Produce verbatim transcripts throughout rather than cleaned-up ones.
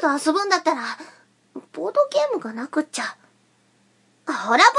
と遊ぶんだったら、ボードゲームがなくっちゃ。ほらボド。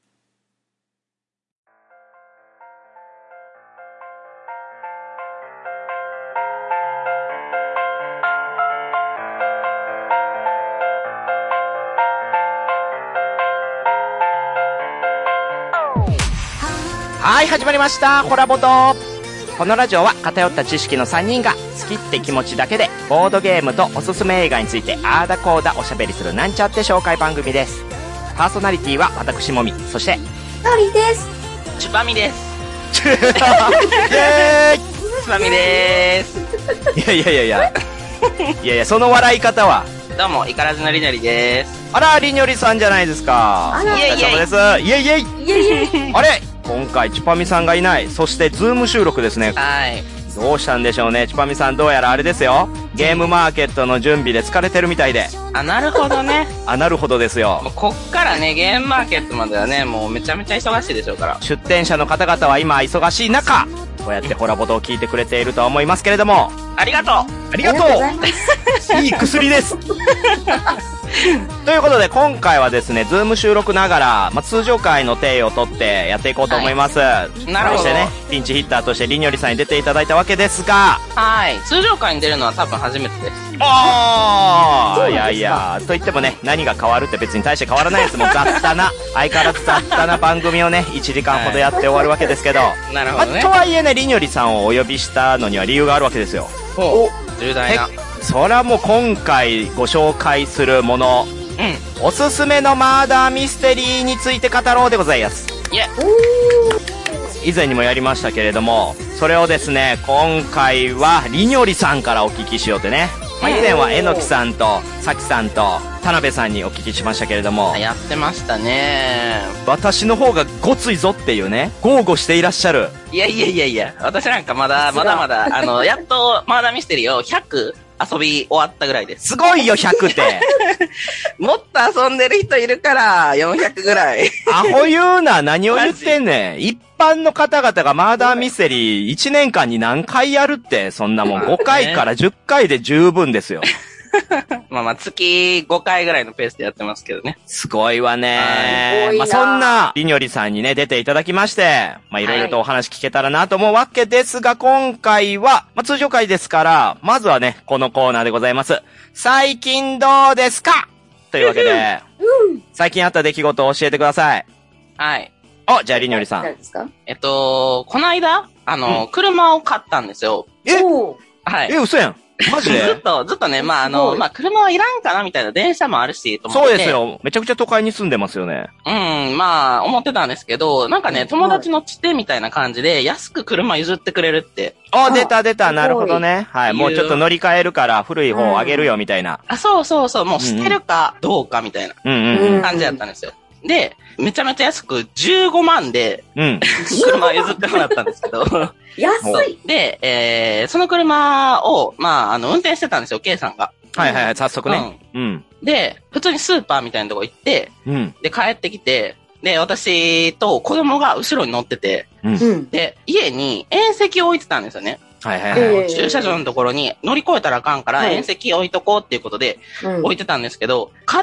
はい、始まりました。ホラボド。このラジオは偏った知識のさんにんが好きって気持ちだけでボードゲームとおすすめ映画についてあーだこーだおしゃべりするなんちゃって紹介番組です。パーソナリティは私もみ、そしてのりです。 チュパミです。 イエーイ。 チュパミでーす。 いやいやいやいやいやいや、その笑い方は。 どうも、イカラジのりのりです。 あら、りにょりさんじゃないですか。 あら、 イエイイエイお疲れ様です。イエイイエイイエイイエイ。 あれ、今回チュパミさんがいない。そしてズーム収録ですね。 はい。 どうしたんでしょうね。チュパミさん、どうやらあれですよ、ゲームマーケットの準備で疲れてるみたいで。 あ、なるほどね。 あ、なるほどですよ。 もうこっからね、ゲームマーケットまではね、もうめちゃめちゃ忙しいでしょうから。 出店者の方々は今忙しい中、こうやってホラボドを聞いてくれているとは思いますけれども。 ありがとう。 ありがとう。いい薬です。ということで今回はですね、ズーム収録ながら、まあ、通常回の体をとってやっていこうと思います。はい、 なるほど。 そしてね、ピンチヒッターとしてりにょりさんに出ていただいたわけですが、 はい。通常回に出るのは多分初めてです。 ああ、いやいや、と言ってもね、何が変わるって別に大して変わらないです。もう雑多な、相変わらず雑多な番組をね、いちじかんほどやって終わるわけですけど、 なるほどね。 まあ、とはいえね、りにょりさんをお呼びしたのには理由があるわけですよ。 お、重大な。 それはもう今回ご紹介するもの、 うん、 おすすめのマーダーミステリーについて語ろうでございます。 いや、 以前にもやりましたけれども、それをですね、今回はりにょりさんからお聞きしようってね。まあ、以前はえのきさんとさきさんと田辺さんにお聞きしましたけれども、 やってましたね。 私の方がごついぞっていうね、豪語していらっしゃる。 いやいやいやいや、私なんかまだまだまだ、あの、やっとマーダーミステリーをひゃく遊び終わったぐらいです。 すごいよ、ひゃくって。 もっと遊んでる人いるから、よんひゃくぐらい。 アホ言うな、何を言ってんねん。一般の方々がマーダーミステリーいちねんかんに何回やるって、そんなもんごかいからじゅっかいで十分ですよ。 まあまあ月ごかいぐらいのペースでやってますけどね。 すごいわね。 はい、 まあそんなりにょりさんにね出ていただきまして、まあいろいろとお話聞けたらなと思うわけですが、今回は、まあ通常回ですから、まずはね、このコーナーでございます。最近どうですかというわけで、うん、最近あった出来事を教えてください。 はい。 お、じゃありにょりさん。 何ですか？ えっと、この間、あの、うん、車を買ったんですよ。 えはい。 え、嘘やん。マジでずっと、ずっとね、まあ、あの、まあ、車はいらんかなみたいな、電車もあるし、と思って。 そうですよ。めちゃくちゃ都会に住んでますよね。 うん、まあ、思ってたんですけど、なんかね、友達のつてみたいな感じで、安く車譲ってくれるって。 あ、出た出た、なるほどね。はい、もうちょっと乗り換えるから、古い方あげるよ、みたいな。 あ、そうそうそう、もう捨てるかどうかみたいな。 うんうん。 感じだったんですよ。で、めちゃめちゃ安くじゅうごまんで、 うん。 車を譲ってもらったんですけど。 安い。 で、えー、その車を、まあ、あの、運転してたんですよ、K さんが。 はいはいはい、早速ね。うん。うん、 で、普通にスーパーみたいなとこ行って、うん。で、帰ってきて、で、私と子供が後ろに乗ってて、うん。で、家に縁石を置いてたんですよね。 はいはいはい。 駐車場のところに乗り越えたらあかんから、縁石置いとこうっていうことで、置いてたんですけど、買って、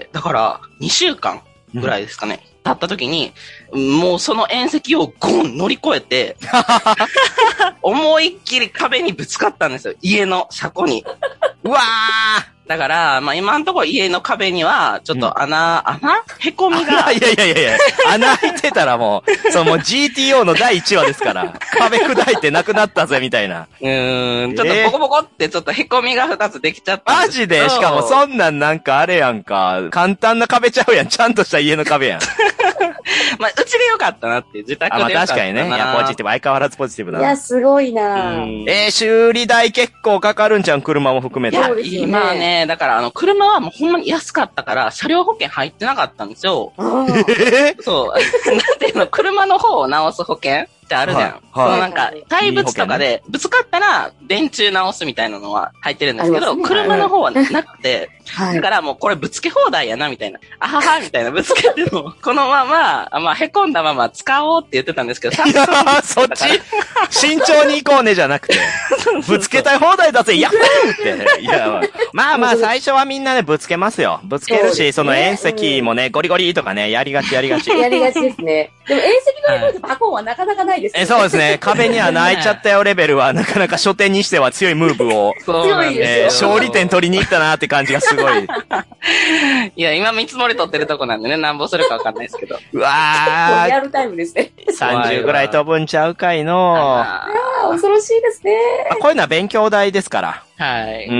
だから、にしゅうかんぐらいですかね。うん、経った時に、もうその縁石をゴン乗り越えて、思いっきり壁にぶつかったんですよ。家の車庫に。 うわーだから、まあ、今のところ家の壁には、ちょっと穴、うん、穴へこみが。 いやいやいやいや、穴開いてたらもう、そのもう ジーティーオー のだいいちわですから、壁砕いてなくなったぜ、みたいな。 うーん、ちょっとボコボコってちょっとへこみがふたつできちゃった。 マジで？しかもそんなんなんかあれやんか、簡単な壁ちゃうやん。ちゃんとした家の壁やん。 まあ、うちでよかったなって、自宅でよかったな。 あ、まあ確かにね。いや、ポジティブ。相変わらずポジティブだな。 いや、すごいなえー、修理代結構かかるんちゃう？車も含めて。 いや、今ね、だからあの、車はもうほんまに安かったから、車両保険入ってなかったんですよ。 えー、 そう。なんていうの、車の方を直す保険ってあるじゃん。はいはい、そのなんか、対物とかで、ぶつかったら、電柱直すみたいなのは入ってるんですけど、ね、車の方はなくて、はい、だからもうこれぶつけ放題やな、みたいな。あはは、みたいな、ぶつけても、このまま、まあ、凹んだまま使おうって言ってたんですけど、 いやー、そっち慎重に行こうね、じゃなくて。ぶつけたい放題だぜ、やっって。いや、まあまあ、最初はみんなね、ぶつけますよ。ぶつけるし、その遠石もね、ゴリゴリとかね、やりがちやりがち。 やりがちですね。でも遠石のレベルでバコンはなかなかないですね。 え、そうですね。壁には泣いちゃったよレベルは、なかなか初手にしては強いムーブを。 強いですよ。勝利点取りに行ったなーって感じがすごい。 いや、今見積もり取ってるとこなんでね、なんぼするかわかんないですけど。 うわー。 リアルタイムですね。 さんじゅうぐらい飛ぶんちゃうかいのー。 あー、恐ろしいですね。 まあ、こういうのは勉強代ですから。 はい。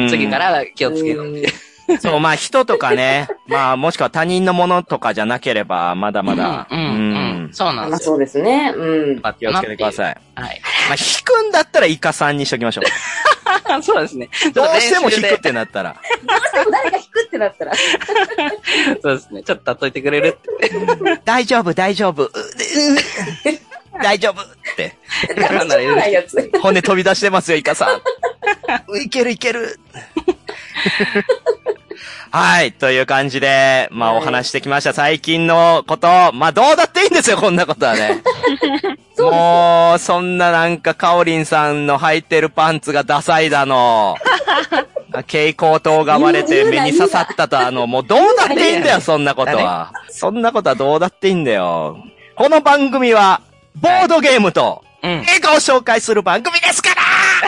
次から気をつけようって。 そう、まあ人とかね、まあもしくは他人のものとかじゃなければ、まだまだ。 うん、うん、うん。そうなんですよ。 そうですね。うん。 気をつけてください。 はい。 まあ引くんだったらイカさんにしときましょう。そうですね。 どうしても引くってなったら。 どうしても誰が引くってなったら。 そうですね。ちょっと例えてくれるって。 大丈夫、大丈夫。大丈夫って。骨飛び出してますよ、イカさん。いけるいける。はい。という感じで、まあお話してきました。最近のこと。まあどうだっていいんですよ、こんなことはね。もう、そんななんか、カオリンさんの履いてるパンツがダサいだの。蛍光灯が割れて目に刺さったと、あの、もうどうだっていいんだよ、そんなことは。そんなことはどうだっていいんだよ。この番組は、ボードゲームと、映画を紹介する番組ですから、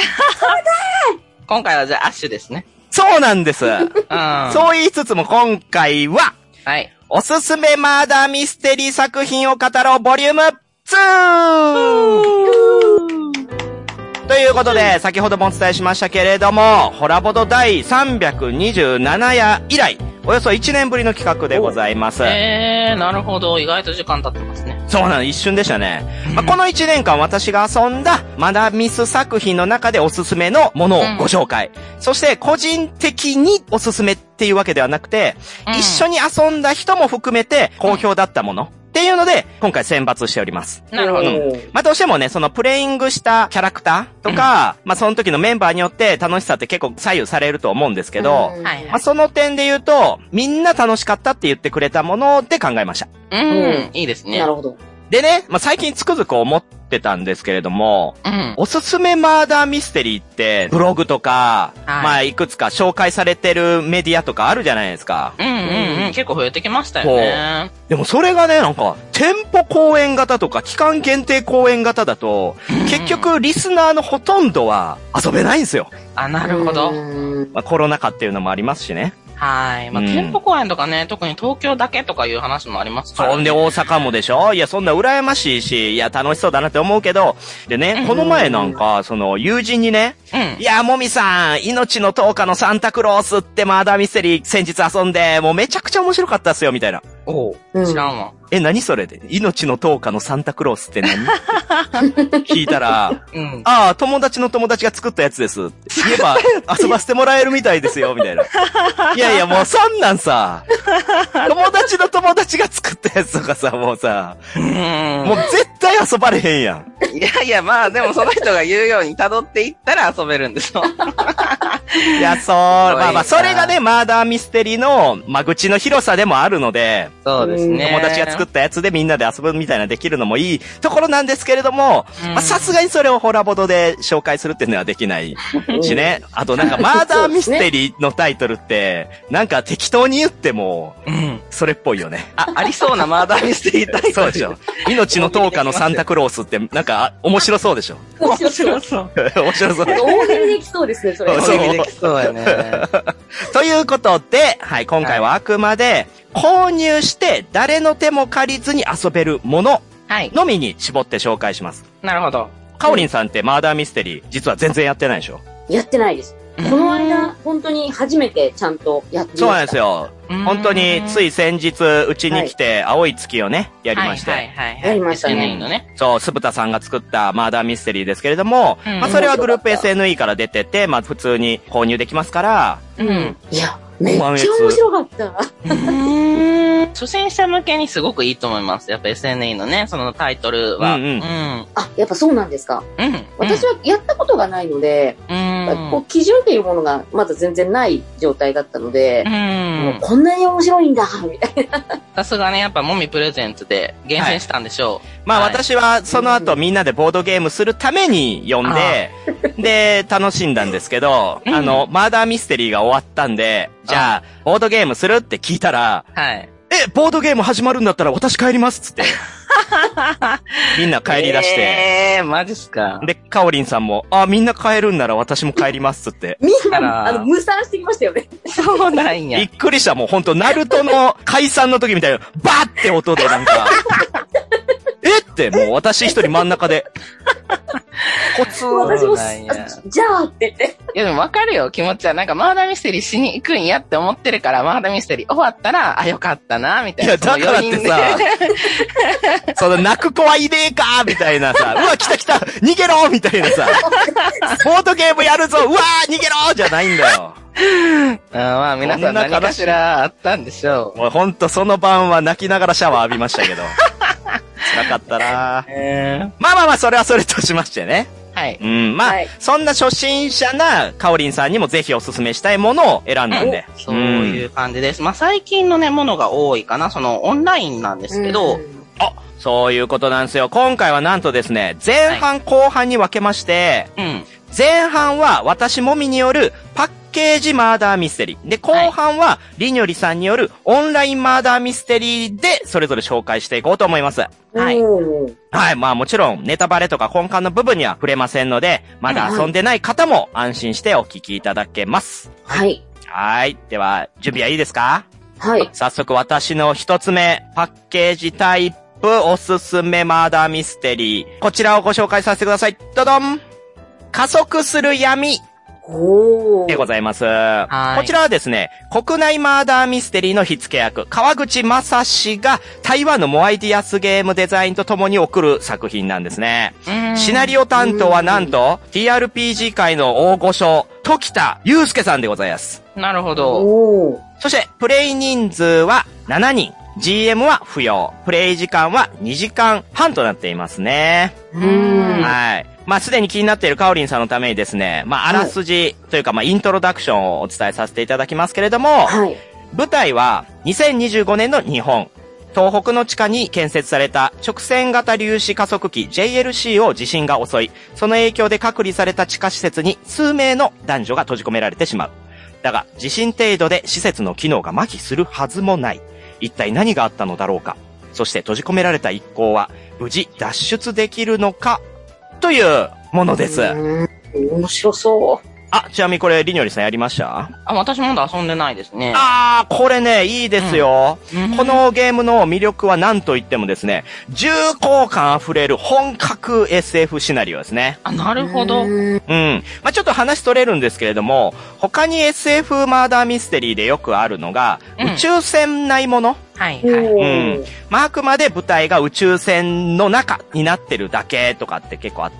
今回はじゃあアッシュですね。 そうなんです。うん、そう言いつつも今回は、 はい。 おすすめマーダーミステリー作品を語ろうボリュームツーということで、先ほどもお伝えしましたけれども、ホラボド第さんびゃくにじゅうなな夜以来、およそいちねんぶりの企画でございます。 えー、なるほど。意外と時間経ってますね。 そうなの、一瞬でしたね。まあ、このいちねんかん私が遊んだマダミス作品の中でおすすめのものをご紹介。うん、そして個人的におすすめっていうわけではなくて、うん、一緒に遊んだ人も含めて好評だったもの。っていうので、今回選抜しております。 なるほど。 まあ、どうしてもね、そのプレイングしたキャラクターとか、うん、まあ、その時のメンバーによって楽しさって結構左右されると思うんですけど、 うん、はいはい、 まあ、その点で言うと、みんな楽しかったって言ってくれたもので考えました。 うん、うん、いいですね。 なるほど。 でね、まあ、最近つくづく思ってたんですけれども、うん、おすすめマーダーミステリーって、ブログとか、はい、まあ、いくつか紹介されてるメディアとかあるじゃないですか。 うんうんうん、結構増えてきましたよね。 でもそれがね、なんか、店舗公演型とか、期間限定公演型だと、うん、結局、リスナーのほとんどは遊べないんですよ。 あ、なるほど。 まあ、コロナ禍っていうのもありますしね。 はい。まあ、うん、店舗公演とかね、特に東京だけとかいう話もありますから、ね。 そんで大阪もでしょ？いや、そんな羨ましいし、いや、楽しそうだなって思うけど、でね、この前なんか、その、友人にね、うん、いや、もみさん、命の十日のサンタクロースってマーダーミステリー先日遊んで、もうめちゃくちゃ面白かったっすよ、みたいな。 おう、知らんわ。 え、何それで命の十日のサンタクロースって何聞いたら、うん、ああ、友達の友達が作ったやつですって言えば遊ばせてもらえるみたいですよ、みたいな。いやいや、もうそんなんさ、友達の友達が作ったやつとかさ、もうさ、うんもう絶対遊ばれへんやん。 いやいや、まあでもその人が言うように辿っていったら遊べるんですよ。 いや、そう、まあまあ、それがね、マーダーミステリーの間口の広さでもあるので、 そうですね。 友達が作ったやつでみんなで遊ぶみたいなできるのもいいところなんですけれども、まあさすがにそれをホラボドで紹介するっていうのはできないしね。あとなんかマーダーミステリーのタイトルって、なんか適当に言っても、それっぽいよね。 あ、ありそうなマーダーミステリータイトル。 そうでしょ。命の十日のサンタクロースってなんか面白そうでしょ。 面白そう。 面白そう。 大喜利できそうですね、それ。 大喜利できそうやね。 ということで、はい、今回はあくまで、購入して誰の手も借りずに遊べるもののみに絞って紹介します。 なるほど。 カオリンさんってマーダーミステリー、実は全然やってないでしょ？ やってないです。この間、本当に初めてちゃんとやってみました。 そうなんですよ。本当につい先日、うちに来て、青い月をね、やりまして。 はいはいはい。 やりましたね。 そう、すぶたさんが作ったマーダーミステリーですけれども、まあそれはグループ エスエヌイー から出てて、まあ普通に購入できますから。 うん。いや、めっちゃ面白かった。 ーん。初心者向けにすごくいいと思います。やっぱ エスエヌイー のね、そのタイトルは。 うんうん。うん、 あ、やっぱそうなんですか。 うん。 私はやったことがないので、うん、こう基準っていうものがまだ全然ない状態だったので、うん、もうこんなに面白いんだ、みたいな。 さすがね、やっぱもみプレゼンツで厳選したんでしょう。はい、 まあ、はい、私はその後みんなでボードゲームするために読んで、で、楽しんだんですけど、あの、マーダーミステリーが終わったんで、じゃあ、ボードゲームするって聞いたら、はい。え、ボードゲーム始まるんだったら私帰りますっつって。みんな帰り出して。 えー、マジっすか。 で、カオリンさんも、あ、みんな帰るんなら私も帰りますっつって。 みんな、あの、無賛してきましたよね。 そうなんや。 びっくりした。もうほんと、ナルトの解散の時みたいな、バーって音でなんか、えって、もう私一人真ん中で。 コツ私も、じゃあって言って。 いやでも分かるよ、気持ちは。なんかマーダーミステリーしに行くんやって思ってるから、マーダーミステリー終わったら、あ、よかったな、みたいな。 いや、だからってさ、その泣く子はいねえかみたいなさ、うわ、来た来た逃げろみたいなさ、ボードゲームやるぞうわー逃げろじゃないんだよ。 あまあ皆さん何かしらあったんでしょう。 もうほんとその晩は泣きながらシャワー浴びましたけど。辛かったな、えー、まあまあまあ、それはそれとしましてね。 はい。 うん、まあ、はい、そんな初心者なカオリンさんにもぜひおすすめしたいものを選んだんで。 そういう感じです。まあ最近のね、ものが多いかな。そのオンラインなんですけど。 あ、そういうことなんですよ。今回はなんとですね、前半後半に分けまして、はい、うん、前半は私もみによるパッケージマーダーミステリー。で、後半はりにょりさんによるオンラインマーダーミステリーでそれぞれ紹介していこうと思います。はい。はい。まあもちろんネタバレとか根幹の部分には触れませんので、まだ遊んでない方も安心してお聞きいただけます。 はい。 はい。では、準備はいいですか？ はい。 早速私の一つ目、パッケージタイプおすすめマーダーミステリー。こちらをご紹介させてください。どどん！加速する闇。でございます。こちらはですね、国内マーダーミステリーの火付け役、川口正史が台湾のモアイディアスゲームデザインとともに送る作品なんですね。シナリオ担当はなんと ティーアールピージー 界の大御所、時田祐介さんでございます。 なるほど。 そして、プレイ人数はしちにん。ジーエム は不要。プレイ時間はにじかんはんとなっていますね。はい。まあ、すでに気になっているカオリンさんのためにですね、まあ、あらすじというか、まあ、イントロダクションをお伝えさせていただきますけれども、はい、舞台はにせんにじゅうごねんの日本。東北の地下に建設された直線型粒子加速器 ジェイエルシー を地震が襲い、その影響で隔離された地下施設に数名の男女が閉じ込められてしまう。だが、地震程度で施設の機能が麻痺するはずもない。一体何があったのだろうか。そして閉じ込められた一行は無事脱出できるのかというものです。 面白そう。 あ、ちなみにこれ、りにょりさんやりました？ あ、私まだ遊んでないですね。 あー、これね、いいですよ。うん、このゲームの魅力は何と言ってもですね、重厚感あふれる本格 エスエフ シナリオですね。 あ、なるほど。うん。 まあ、ちょっと話取れるんですけれども、他に エスエフ マーダーミステリーでよくあるのが、うん、宇宙船内もの。 はいはい。 うん。まあ、あくまで舞台が宇宙船の中になってるだけとかって結構あって、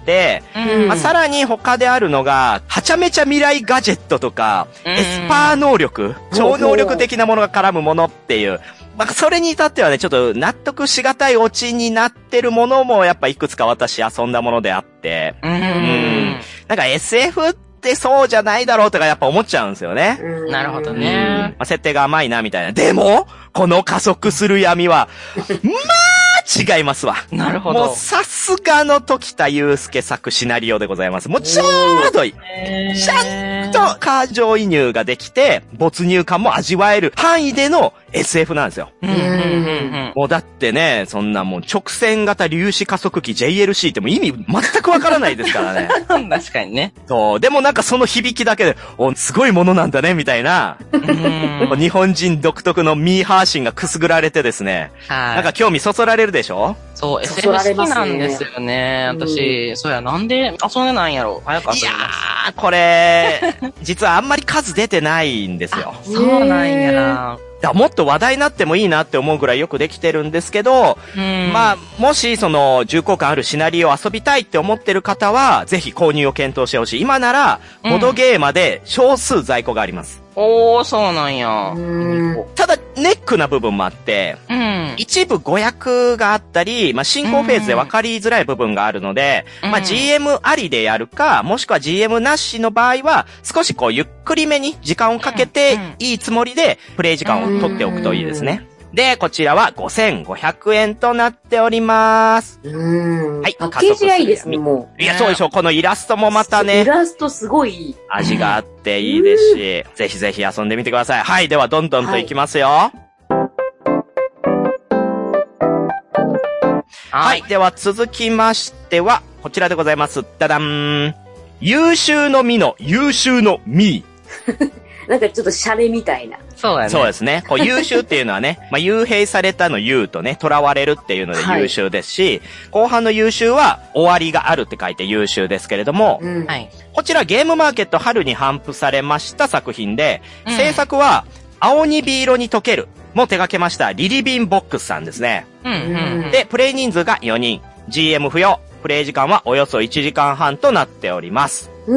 うん、まあ、さらに他であるのが、はちゃめちゃ未来ガジェットとか、うん、エスパー能力、超能力的なものが絡むものっていう、まあ、それに至ってはね、ちょっと納得しがたいオチになってるものもやっぱいくつか私遊んだものであって、うん。うん、なんか エスエフ ってそうじゃないだろうとかやっぱ思っちゃうんですよね。 なるほどね。 まあ、設定が甘いなみたいな。でも、この加速する闇は、まあ、違いますわ。 なるほど。 もうさすがの時田祐介作シナリオでございます。もうちょうどいい。ちゃんと感情移入ができて、没入感も味わえる範囲での エスエフ なんですよ。うんうんうん、もうだってね、そんなもう直線型粒子加速器 ジェイエルシー ってもう意味全くわからないですからね。 確かにね。 そう。でもなんかその響きだけで、お、すごいものなんだね、みたいな。日本人独特のミーハー心がくすぐられてですね。はい。なんか興味そそられるでしょ？ そう、エスエフ 好きなんですよね。私、そうや、なんで遊んでないんやろ。早く遊びます。いやー、これ、実はあんまり数出てないんですよ。 そうなんやな。 だもっと話題になってもいいなって思うぐらいよくできてるんですけど、まあ、もしその重厚感あるシナリオを遊びたいって思ってる方は、ぜひ購入を検討してほしい。今なら、ボドゲーマで少数在庫があります。 おー、そうなんや。 ただ、ネックな部分もあって、うん、一部誤訳があったり、まあ、進行フェーズで分かりづらい部分があるので、うん、まあ、ジーエム ありでやるか、もしくは ジーエム なしの場合は、少しこう、ゆっくりめに時間をかけて、いいつもりで、プレイ時間を取っておくといいですね。で、こちらはごせんごひゃくえんとなっております。 うーん。はい。パッケージがいいですね、もう。いや、そうでしょう。このイラストもまたね。 イラストすごいいい。 味があっていいですし、ぜひぜひ遊んでみてください。はい。では、どんどんといきますよ。はい。はい。では、続きましては、こちらでございます。ダダン。優秀の実の優秀の実。 なんかちょっとシャレみたいな。 そうだね。 そうですね。こう優秀っていうのはね、まあ、幽閉されたの優とね、囚われるっていうので優秀ですし、はい、後半の優秀は終わりがあるって書いて優秀ですけれども、うん、こちらゲームマーケット春に頒布されました作品で、うん、制作は青にび色に溶けるも手掛けましたリリビンボックスさんですね。うんうん、で、プレイ人数がよにん、ジーエム 不要、プレイ時間はおよそいちじかんはんとなっております。うん。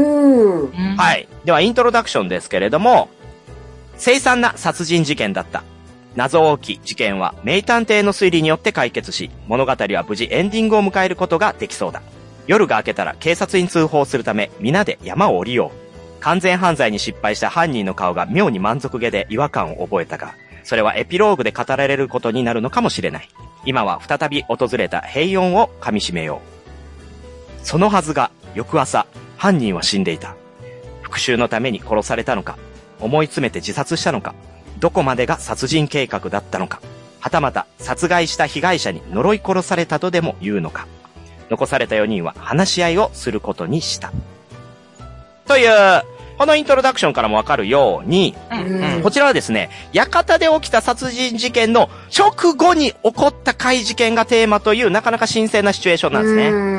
はい。では、イントロダクションですけれども、凄惨な殺人事件だった。謎多き事件は名探偵の推理によって解決し、物語は無事エンディングを迎えることができそうだ。夜が明けたら警察に通報するため、皆で山を降りよう。完全犯罪に失敗した犯人の顔が妙に満足げで違和感を覚えたが、それはエピローグで語られることになるのかもしれない。今は再び訪れた平穏を噛み締めよう。そのはずが、翌朝、犯人は死んでいた。復讐のために殺されたのか、思い詰めて自殺したのか、どこまでが殺人計画だったのか、はたまた殺害した被害者に呪い殺されたとでも言うのか。残されたよにんは話し合いをすることにした。という、このイントロダクションからもわかるように、うんうん、こちらはですね、館で起きた殺人事件の直後に起こった怪事件がテーマというなかなか新鮮なシチュエーションなんですね。うんうん、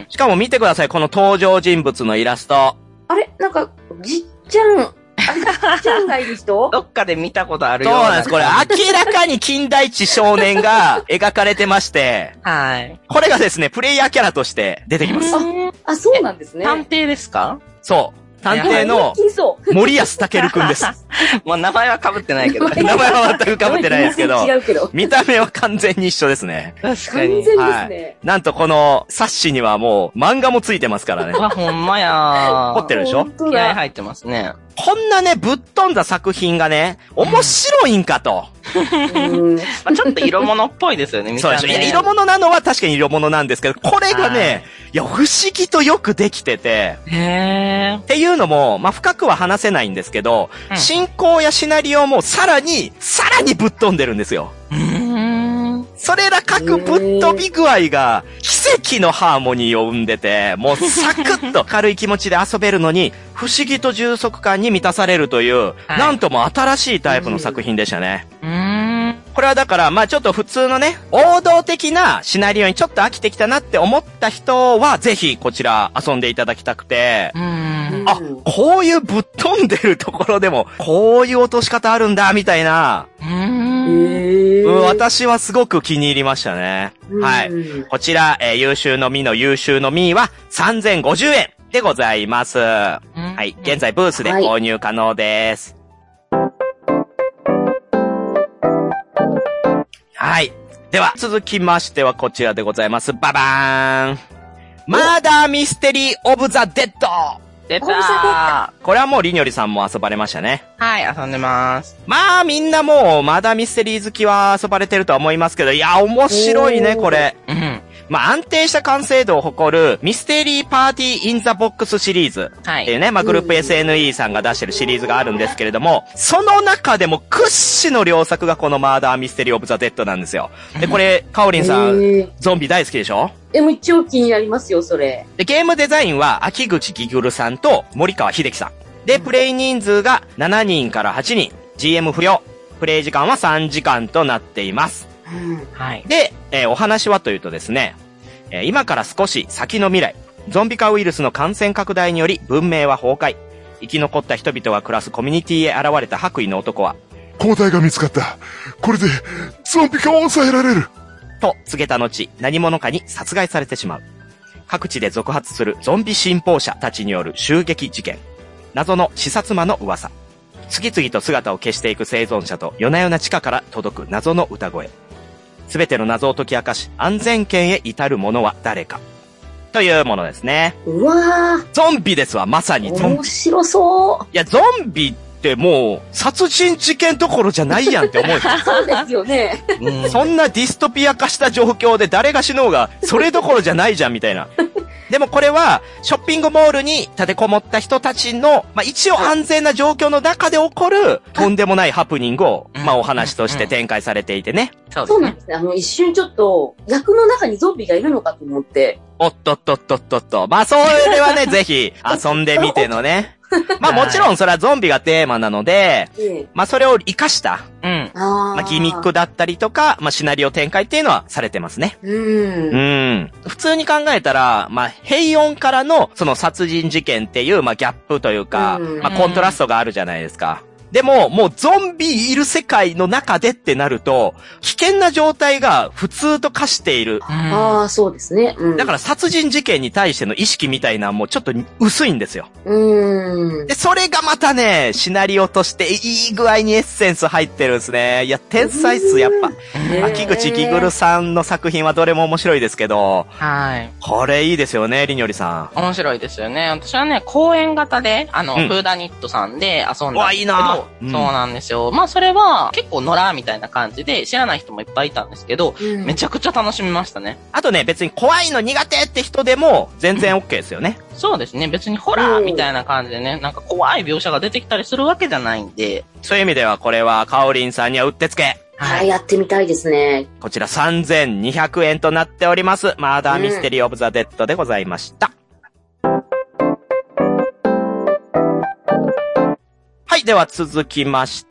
しかも見てください、この登場人物のイラスト。 あれなんか、じっちゃん、あれじっちゃんがいる人どっかで見たことあるような。 そうなんです。これ明らかに金田一少年が描かれてまして、はい。これがですね、プレイヤーキャラとして出てきます。 あ、あそうなんですね。 探偵ですか？ そう。探偵の森安健くんです。 もう名前は被ってないけど。 名前は全く被ってないですけど。 違うけど。 見た目は完全に一緒ですね。 確かに。 完全ですね、 はい。なんとこの冊子にはもう漫画もついてますからね。 あ、ほんまやー。 凝ってるでしょ？ 気合入ってますね。 こんなね、ぶっ飛んだ作品がね、面白いんかと。 うんまあ、ちょっと色物っぽいですよね、見た目。 そうでしょ。いや、色物なのは確かに色物なんですけど、これがね、いや、不思議とよくできてて。へー。っていうのも、まあ、深くは話せないんですけど、うん、進行やシナリオもさらに、さらにぶっ飛んでるんですよ。うーん。それら各ぶっ飛び具合が、奇跡のハーモニーを生んでて、もうサクッと軽い気持ちで遊べるのに、不思議と充足感に満たされるという、はい、なんとも新しいタイプの作品でしたね。うーん。これはだから、まあちょっと普通のね、王道的なシナリオにちょっと飽きてきたなって思った人は、ぜひこちら遊んでいただきたくて、うーんあ、こういうぶっ飛んでるところでも、こういう落とし方あるんだ、みたいな、うーんうん、私はすごく気に入りましたね。はい。こちら、えー、優秀の実の優秀の実はさんぜんごじゅうえんでございます。はい。現在ブースで購入可能です。はい。はい。では、続きましてはこちらでございます。ババーン。マーダーミステリーオブザ・デッド出たー。 これはもうりにょりさんも遊ばれましたね。 はい、遊んでます。 まあみんなもうまだミステリー好きは遊ばれてるとは思いますけど、いや、面白いね、これ。うん。まあ安定した完成度を誇るミステリーパーティーインザボックスシリーズっていうね、はい、まあグループ エスエヌイー さんが出してるシリーズがあるんですけれども、その中でも屈指の良作がこのマーダーミステリーオブザ・デッドなんですよ。で、これ、カオリンさん、ゾンビ大好きでしょ？ でも超気になりますよ、それ。 で、ゲームデザインは秋口ギグルさんと森川秀樹さん。で、プレイ人数がしちにんからはちにん。ジーエム 不要。プレイ時間はさんじかんとなっています。うん、はい。で、えー、お話はというとですね、えー、今から少し先の未来、ゾンビ化ウイルスの感染拡大により文明は崩壊。生き残った人々が暮らすコミュニティへ現れた白衣の男は、 抗体が見つかった。これで、ゾンビ化を抑えられる。 と告げた後、何者かに殺害されてしまう。各地で続発するゾンビ信奉者たちによる襲撃事件。謎の視察魔の噂。 次々と姿を消していく生存者と夜な夜な地下から届く謎の歌声。すべての謎を解き明かし、安全圏へ至る者は誰か。というものですね。 うわー。 ゾンビですわ、まさにゾンビ。 面白そう。 いや、ゾンビってもう、殺人事件どころじゃないやんって思う。 そうですよね。 うん、そんなディストピア化した状況で誰が死のうが、それどころじゃないじゃんみたいな。でもこれは、ショッピングモールに立てこもった人たちの、まあ、一応安全な状況の中で起こる、とんでもないハプニングを、まあ、お話として展開されていてね。 そうなんですね。あの、一瞬ちょっと、役の中にゾンビがいるのかと思って。 おっとっとっとっとっと。まあ、それはね、ぜひ、遊んでみてのね。まあもちろんそれはゾンビがテーマなので、まあそれを活かした、うん。まあギミックだったりとか、まあシナリオ展開っていうのはされてますね。うん。うん。普通に考えたら、まあ平穏からのその殺人事件っていう、まあギャップというか、まあコントラストがあるじゃないですか。でも、もうゾンビいる世界の中でってなると、危険な状態が普通と化している。 ああ、そうですね、 うん。だから殺人事件に対しての意識みたいなもうちょっと薄いんですよ。うん。で、それがまたね、シナリオとしていい具合にエッセンス入ってるんですね。いや、天才っす、やっぱ。秋口ギグルさんの作品はどれも面白いですけど。はい。これいいですよね、りにょりさん。 面白いですよね。私はね、公演型で、あの、うん、フーダニットさんで遊んだんですけど。わ、いいな。そうなんですよ。まあそれは結構ノラみたいな感じで知らない人もいっぱいいたんですけど、うん、めちゃくちゃ楽しみましたね。 あとね、別に怖いの苦手って人でも全然 OK ですよね。 うん、そうですね。別にホラーみたいな感じでね、なんか怖い描写が出てきたりするわけじゃないんで。 そういう意味ではこれはカオリンさんにはうってつけ。 はい、やってみたいですね。 こちらさんぜんにひゃくえんとなっております。マーダーミステリーオブザ・デッドでございました。はい、では続きまして、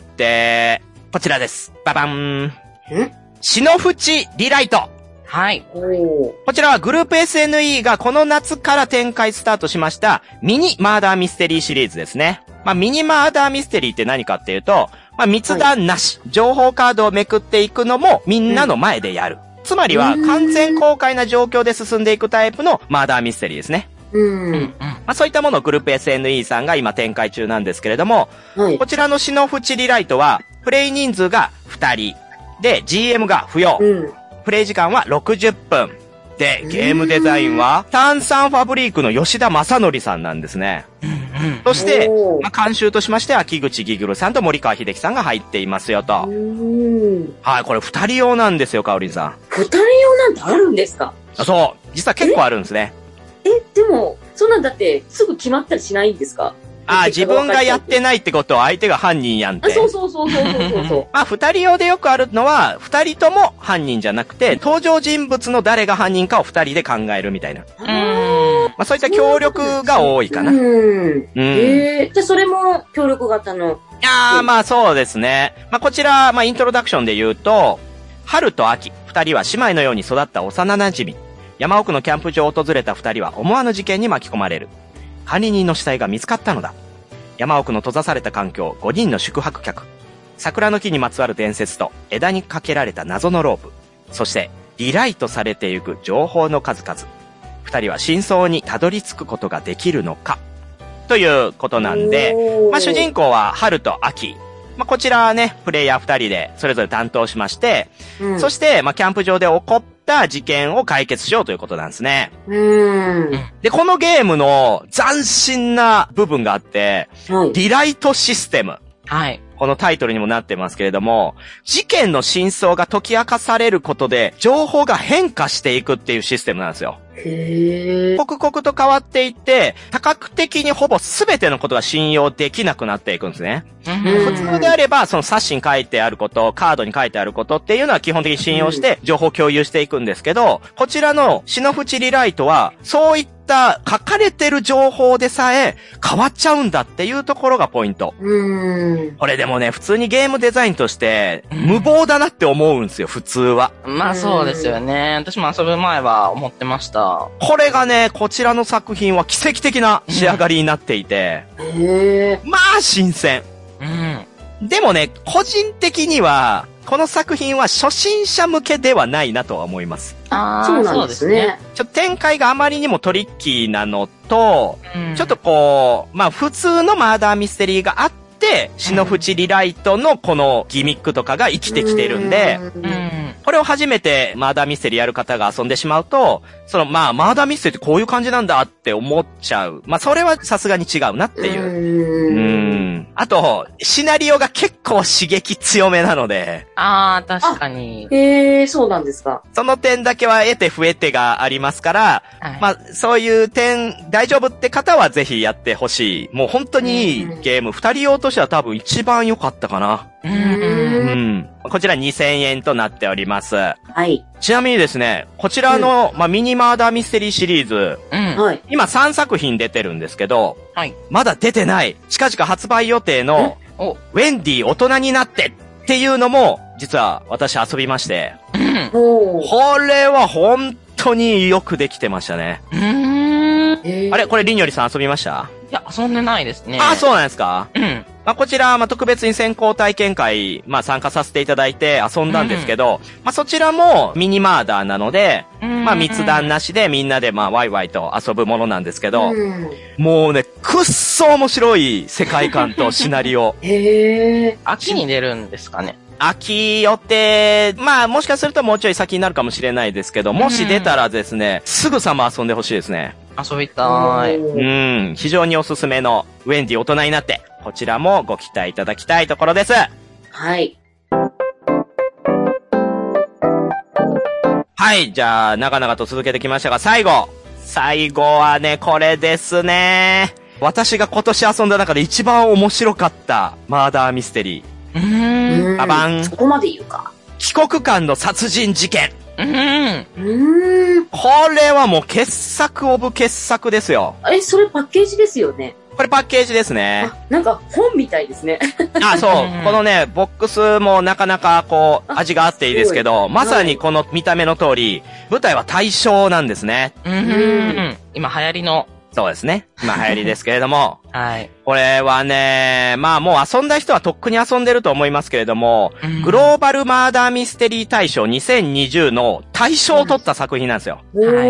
こちらです。ババン。篠淵リライト。 はい。 こちらはグループ エスエヌイー がこの夏から展開スタートしましたミニマーダーミステリーシリーズですね。まあ、ミニマーダーミステリーって何かっていうと、まあ、密談なし、はい、情報カードをめくっていくのもみんなの前でやる。うん、つまりは完全公開な状況で進んでいくタイプのマーダーミステリーですね。うん。まあそういったものをグループ エスエヌイー さんが今展開中なんですけれども、はい、こちらの篠淵リライトは、プレイ人数がふたり、で、ジーエム が不要、うん、プレイ時間はろくじゅっぷん、で、ゲームデザインは、炭酸ファブリークの吉田正則さんなんですね。うんうん、そして、まあ、監修としまして、秋口ギグルさんと森川秀樹さんが入っていますよと。はい、これふたり用なんですよ、かおりんさん。 ふたり用なんてあるんですか？ そう、実は結構あるんですね。 え、でも、そんなんだって、すぐ決まったりしないんですか？ ああ、自分がやってないってことは相手が犯人やんって。 そうそうそうそうそうそう。 まあ、二人用でよくあるのは、二人とも犯人じゃなくて、登場人物の誰が犯人かを二人で考えるみたいな。うん。まあ、そういった協力が多いかな。うん。うん。 えー、じゃあそれも協力型の。 ああ、まあそうですね。まあこちら、まあイントロダクションで言うと、春と秋、二人は姉妹のように育った幼馴染。山奥のキャンプ場を訪れた二人は思わぬ事件に巻き込まれる。管理人の死体が見つかったのだ。山奥の閉ざされた環境、ごにんの宿泊客。桜の木にまつわる伝説と枝にかけられた謎のロープ。そして、リライトされていく情報の数々。二人は真相にたどり着くことができるのか。ということなんで、まあ主人公は春と秋。まあこちらはね、プレイヤー二人でそれぞれ担当しまして、うん、そして、まあキャンプ場で起こった事件を解決しようということなんですね。うん。で、このゲームの斬新な部分があって、はい、リライトシステム。はい。このタイトルにもなってますけれども、事件の真相が解き明かされることで、情報が変化していくっていうシステムなんですよ。へー。刻々と変わっていって、多角的にほぼ全てのことが信用できなくなっていくんですね。普通であれば、その冊子に書いてあること、カードに書いてあることっていうのは基本的に信用して、情報を共有していくんですけど、こちらの篠淵リライトは、そういった書かれてる情報でさえ変わっちゃうんだっていうところがポイント。うんこれでもね、普通にゲームデザインとして無謀だなって思うんですよ、普通は。 まあそうですよね。私も遊ぶ前は思ってました。 これがね、こちらの作品は奇跡的な仕上がりになっていて、へーまあ新鮮。うん。でもね、個人的には、この作品は初心者向けではないなとは思います。 ああ、そうなんですね。 ちょっと展開があまりにもトリッキーなのと、うん、ちょっとこう、まあ普通のマーダーミステリーがあって、 で、篠淵リライトのこのギミックとかが生きてきてるんで、 うん、 これを初めてマーダーミステリーやる方が遊んでしまうと、そのまあマーダーミステリーってこういう感じなんだって思っちゃう。まあそれはさすがに違うなっていう。うん。あと、シナリオが結構刺激強めなので。 ああ、確かに。 へえ、そうなんですか。 その点だけは得て増えてがありますから、はい、まあそういう点大丈夫って方はぜひやってほしい。もう本当にいいゲーム、二人用としては多分一番良かったかな。 うん。うん。こちらにせんえんとなっております。 はい。 ちなみにですね、こちらの、うん、まあ、ミニマーダーミステリーシリーズ、 うん、 今さんさく品出てるんですけど、 はい、 まだ出てない、近々発売予定の、ウェンディ大人になってっていうのも、実は私遊びまして、 うん、 これは本当によくできてましたね。 うーん。 あれこれりんよりさん遊びました？ いや、遊んでないですね。 あ、そうなんですか？ うん。 まあ、こちら、まあ、特別に先行体験会、まあ、参加させていただいて遊んだんですけど、うん、まあ、そちらもミニマーダーなので、まあ、密談なしでみんなでまあ、ワイワイと遊ぶものなんですけど、うん、もうね、くっそ面白い世界観とシナリオ。 へー。 秋に出るんですかね？ 秋予定、まあもしかするともうちょい先になるかもしれないですけど、もし出たらですね、すぐさま遊んでほしいですね。 遊びたい。 うん、非常におすすめのウェンディ大人になって、こちらもご期待いただきたいところです。 はい。 はい、じゃあ長々と続けてきましたが、最後。最後はね、これですね。私が今年遊んだ中で一番面白かったマーダーミステリー。 うーん。 ババン。 そこまで言うか。 帰国間の殺人事件。 うーん。 うーん。 これはもう傑作オブ傑作ですよ。 え、それパッケージですよね。 これパッケージですね。 あ、なんか本みたいですね。 あ、そう。このね、ボックスもなかなかこう、味があっていいですけど、まさにこの見た目の通り、舞台は大正なんですね。 うん。今流行りの。 そうですね。今流行りですけれども。 はい。 これはね、まあもう遊んだ人はとっくに遊んでると思いますけれども、 うん、 グローバルマーダーミステリー大賞にせんにじゅうの大賞を取った作品なんですよ。 うん、はい。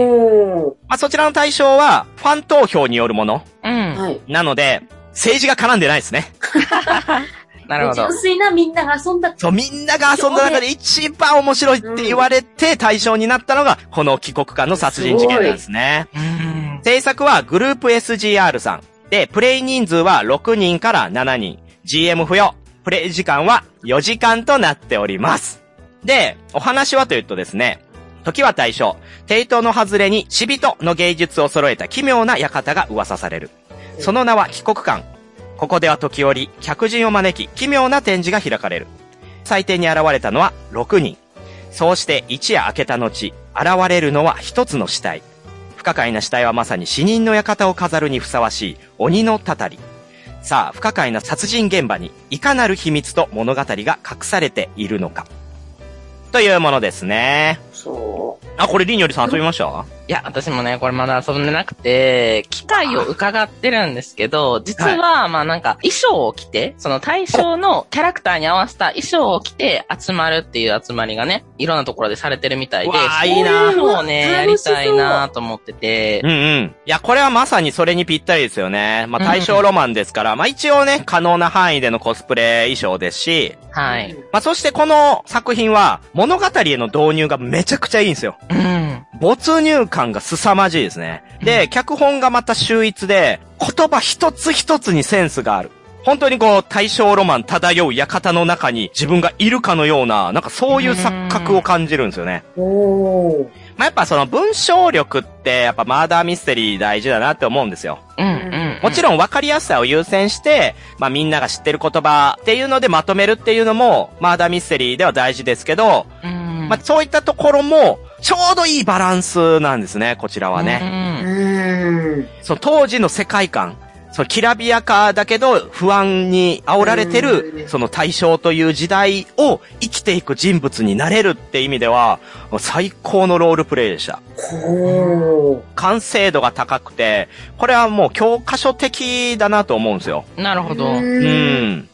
まあそちらの大賞はファン投票によるもの。 うん。 はい。 なので、政治が絡んでないですね。 なるほど。 純粋なみんなが遊んだ。 そう、みんなが遊んだ中で一番面白いって言われて対象になったのが、この帰国間の殺人事件なんですね。制作はグループ エスジーアール さん。で、プレイ人数はろくにんからしちにん。ジーエム 不要。プレイ時間はよじかんとなっております。で、お話はというとですね、時は大正。帝都の外れに死人の芸術を揃えた奇妙な館が噂される。その名は帰国館。ここでは時折、客人を招き、奇妙な展示が開かれる。祭典に現れたのはろくにん。そうして一夜明けた後、現れるのは一つの死体。不可解な死体はまさに死人の館を飾るにふさわしい鬼のたたり。さあ、不可解な殺人現場にいかなる秘密と物語が隠されているのか。というものですね。 そう。 あ、これりんよりさん遊びました？ いや、私もね、これまだ遊んでなくて、機会を伺ってるんですけど、実は、はい、まあなんか、衣装を着て、その対象のキャラクターに合わせた衣装を着て集まるっていう集まりがね、いろんなところでされてるみたいで、 わー、いいなそういうのをね、やりたいなと思ってて。 うんうん。いや、これはまさにそれにぴったりですよね。まあ対象ロマンですから、まあ一応ね、可能な範囲でのコスプレ衣装ですし、 はい。 まあそしてこの作品は、物語への導入がめちゃくちゃいいんですよ。 うん。 没入感が凄まじいですね。で、脚本がまた秀逸で、言葉一つ一つにセンスがある。本当にこう、大正ロマン漂う館の中に自分がいるかのような、なんかそういう錯覚を感じるんですよね。 おー。 まあ、やっぱその文章力ってやっぱマーダーミステリー大事だなって思うんですよ。 うんうん、うん。 もちろん分かりやすさを優先して、まあみんなが知ってる言葉っていうのでまとめるっていうのもマーダーミステリーでは大事ですけど、 うん、 まあそういったところもちょうどいいバランスなんですね、こちらはね。 うん。 その当時の世界観、そのきらびやかだけど不安に煽られてる、その大正という時代を生きていく人物になれるって意味では、最高のロールプレイでした。 ほー。 完成度が高くて、これはもう教科書的だなと思うんですよ。 なるほど。 うん。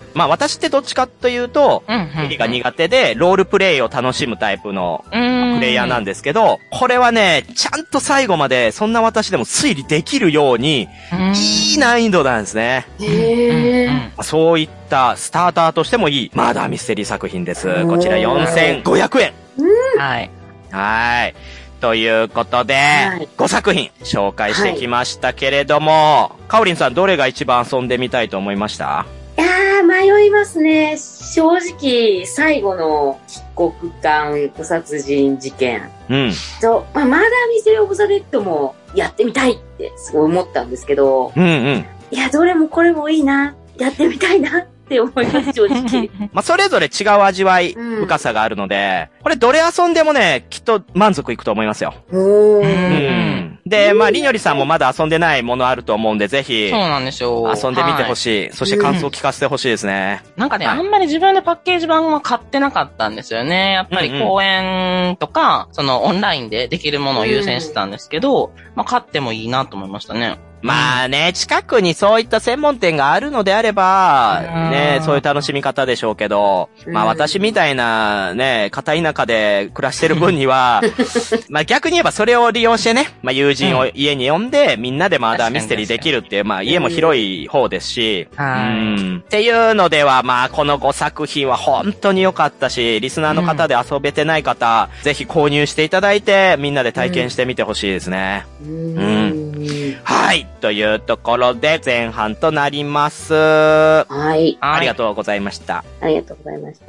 まあ私ってどっちかというと、 うんうんうん推理が苦手で、ロールプレイを楽しむタイプのプレイヤーなんですけど、これはね、ちゃんと最後まで、そんな私でも推理できるように、いい難易度なんですね。 へー。 そういったスターターとしてもいい、マーダーミステリー作品です。こちらよんせんごひゃくえん。 はい。 はい。ということで、 はい、 ごさく品紹介してきましたけれども、はい、かおりんさんどれが一番遊んでみたいと思いました？ いやー、迷いますね。正直、最後の帰国間殺人事件。 うん。 と、まあ、マーダーミステリーオブザデッドもやってみたいってすごい思ったんですけど、 うんうん。 いや、どれもこれもいいな、やってみたいなって思います、正直。 まあ、それぞれ違う味わい、深さがあるので、うん、これどれ遊んでもね、きっと満足いくと思いますよ。 おー。 うんで、まあ、りにょりさんもまだ遊んでないものあると思うんで、ぜひ。 そうなんですよ。 遊んでみてほしい。はい、そして感想を聞かせてほしいですね。 なんかね、はい、あんまり自分でパッケージ版は買ってなかったんですよね。やっぱり公演とか、うんうん、そのオンラインでできるものを優先してたんですけど、うん、まあ、買ってもいいなと思いましたね。 まあね、近くにそういった専門店があるのであれば、ね、そういう楽しみ方でしょうけど、まあ私みたいなね、片田舎で暮らしてる分には、まあ逆に言えばそれを利用してね、まあ友人を家に呼んで、みんなでマーダーミステリーできるっていう、まあ家も広い方ですし、うん、っていうのでは、まあこのごさく品は本当に良かったし、リスナーの方で遊べてない方、ぜひ購入していただいて、みんなで体験してみてほしいですね。うん。はい。というところで前半となります。 はい。 ありがとうございました。 ありがとうございました。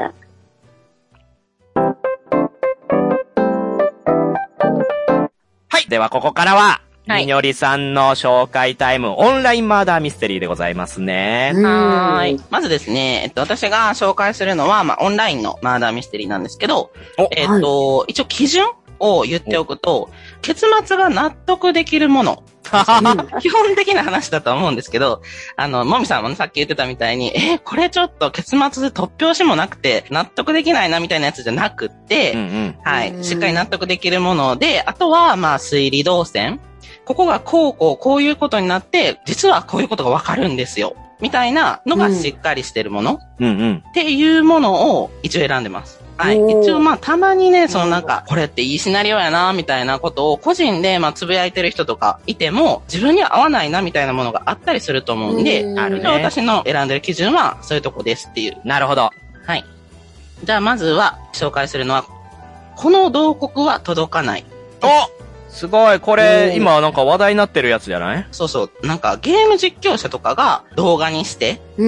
はい。ではここからは、 はい、 みにょりさんの紹介タイム、オンラインマーダーミステリーでございますね。 はい。まずですね、えっと、私が紹介するのは、まあ、オンラインのマーダーミステリーなんですけど、えっと、はい、一応基準を言っておくと、結末が納得できるもの。基本的な話だと思うんですけど、あの、もみさんもね、さっき言ってたみたいに、え、これちょっと結末で突拍子もなくて、納得できないなみたいなやつじゃなくて、 うんうん、 はい、しっかり納得できるもので、あとは、まあ、推理動線。ここがこうこうこういうことになって、実はこういうことがわかるんですよ。みたいなのがしっかりしてるもの。 うんうんうん、 っていうものを一応選んでます。はい。一応まあたまにね、そのなんか、これっていいシナリオやな、みたいなことを個人でまあつぶやいてる人とかいても、自分には合わないな、みたいなものがあったりすると思うんで、 あるね。 私の選んでる基準はそういうとこですっていう。 なるほど。 はい。じゃあまずは紹介するのは、この洞窟は届かない。 おすごい。これ、今なんか話題になってるやつじゃない？ そうそう。なんかゲーム実況者とかが動画にして、 うん。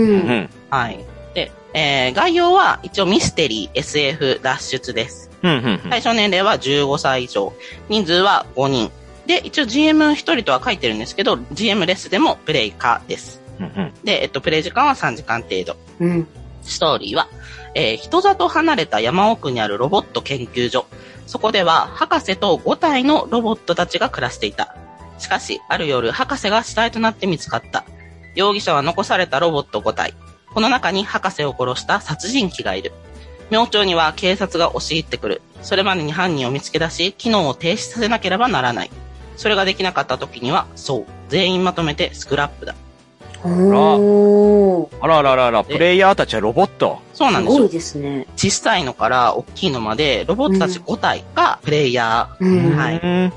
はい。で、えー、概要は一応ミステリー エスエフ 脱出です。 うんうんうん、 対象年齢はじゅうごさい以上。人数はごにん。で、一応 ジーエムひとりとは書いてるんですけど、ジーエム レスでもプレイ可です。 うんうん、 で、えっと、プレイ時間はさんじかん程度。 うん、 ストーリーは、えー、人里離れた山奥にあるロボット研究所。そこでは、博士とごたいのロボットたちが暮らしていた。しかし、ある夜、博士が死体となって見つかった。容疑者は残されたロボットごたい。この中に博士を殺した殺人鬼がいる。明朝には警察が押し入ってくる。それまでに犯人を見つけ出し、機能を停止させなければならない。それができなかった時には、そう、全員まとめてスクラップだ。 おあらあらあらあら、プレイヤーたちはロボット。 そうなんですよ。 すごいですね。 小さいのから大きいのまで、ロボットたちごたいがプレイヤー。 うん、 はい。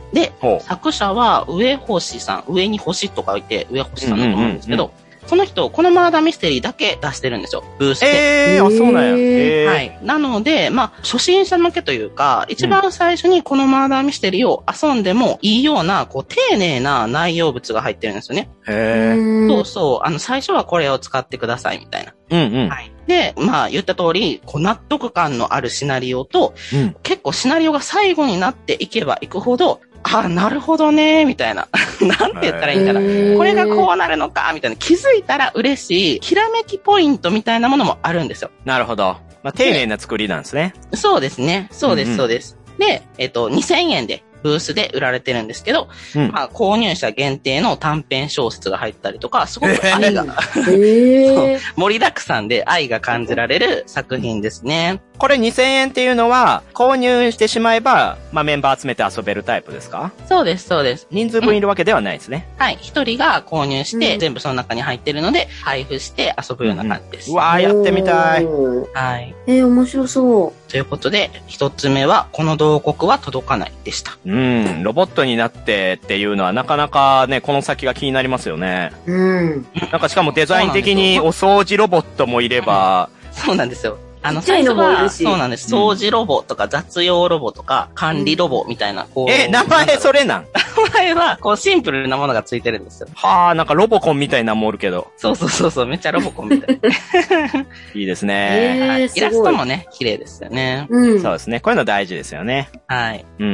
で、作者は上星さん、上に星と書いて上星さんだと思うんですけど、うんうんうんうん、その人、このマーダーミステリーだけ出してるんですよ。ブースで。 えー、あ、そうなんや。えー、 はい。なので、まあ、初心者向けというか、一番最初にこのマーダーミステリーを遊んでもいいような、こう、丁寧な内容物が入ってるんですよね。 へー。 そうそう。あの、最初はこれを使ってください、みたいな。 うんうん。 はい。で、まあ、言った通り、こう、納得感のあるシナリオと、うん、結構シナリオが最後になっていけばいくほど、あ、なるほどね、みたいな。なんて言ったらいいんだろう。これがこうなるのか、みたいな。気づいたら嬉しい、ひらめきポイントみたいなものもあるんですよ。 なるほど。まあ、丁寧な作りなんですね。 そうですね。そうです、そうです。で、えっと、にせんえんで、 ブースで売られてるんですけど、うん、まあ、購入者限定の短編小説が入ったりとか、すごく愛が、えー、盛りだくさんで愛が感じられる作品ですね。 これにせんえんっていうのは、購入してしまえば、まあ、メンバー集めて遊べるタイプですか？ そうです、そうです。 人数分いるわけではないですね。 うん、はい。一人が購入して、うん、全部その中に入ってるので、配布して遊ぶような感じです。 うん、うわー、やってみたい。 はい。 えー、面白そう。 ということで、一つ目は、この洞窟は届かないでした。 うん、ロボットになってっていうのはなかなかね、この先が気になりますよね。 うん。 なんかしかもデザイン的にお掃除ロボットもいれば、 そうなんですよ。あの、最初は、そうなんです。掃除ロボとか雑用ロボとか管理ロボみたいな、こう。 え、名前それなん？ 名前は、こう、シンプルなものがついてるんですよ。 はあ、なんかロボコンみたいなのもおるけど。 そうそうそうそう、めっちゃロボコンみたい。 いいですね、 えーはい。イラストもね、綺麗ですよね。 うん。そうですね。こういうの大事ですよね。 はい。 うんうん。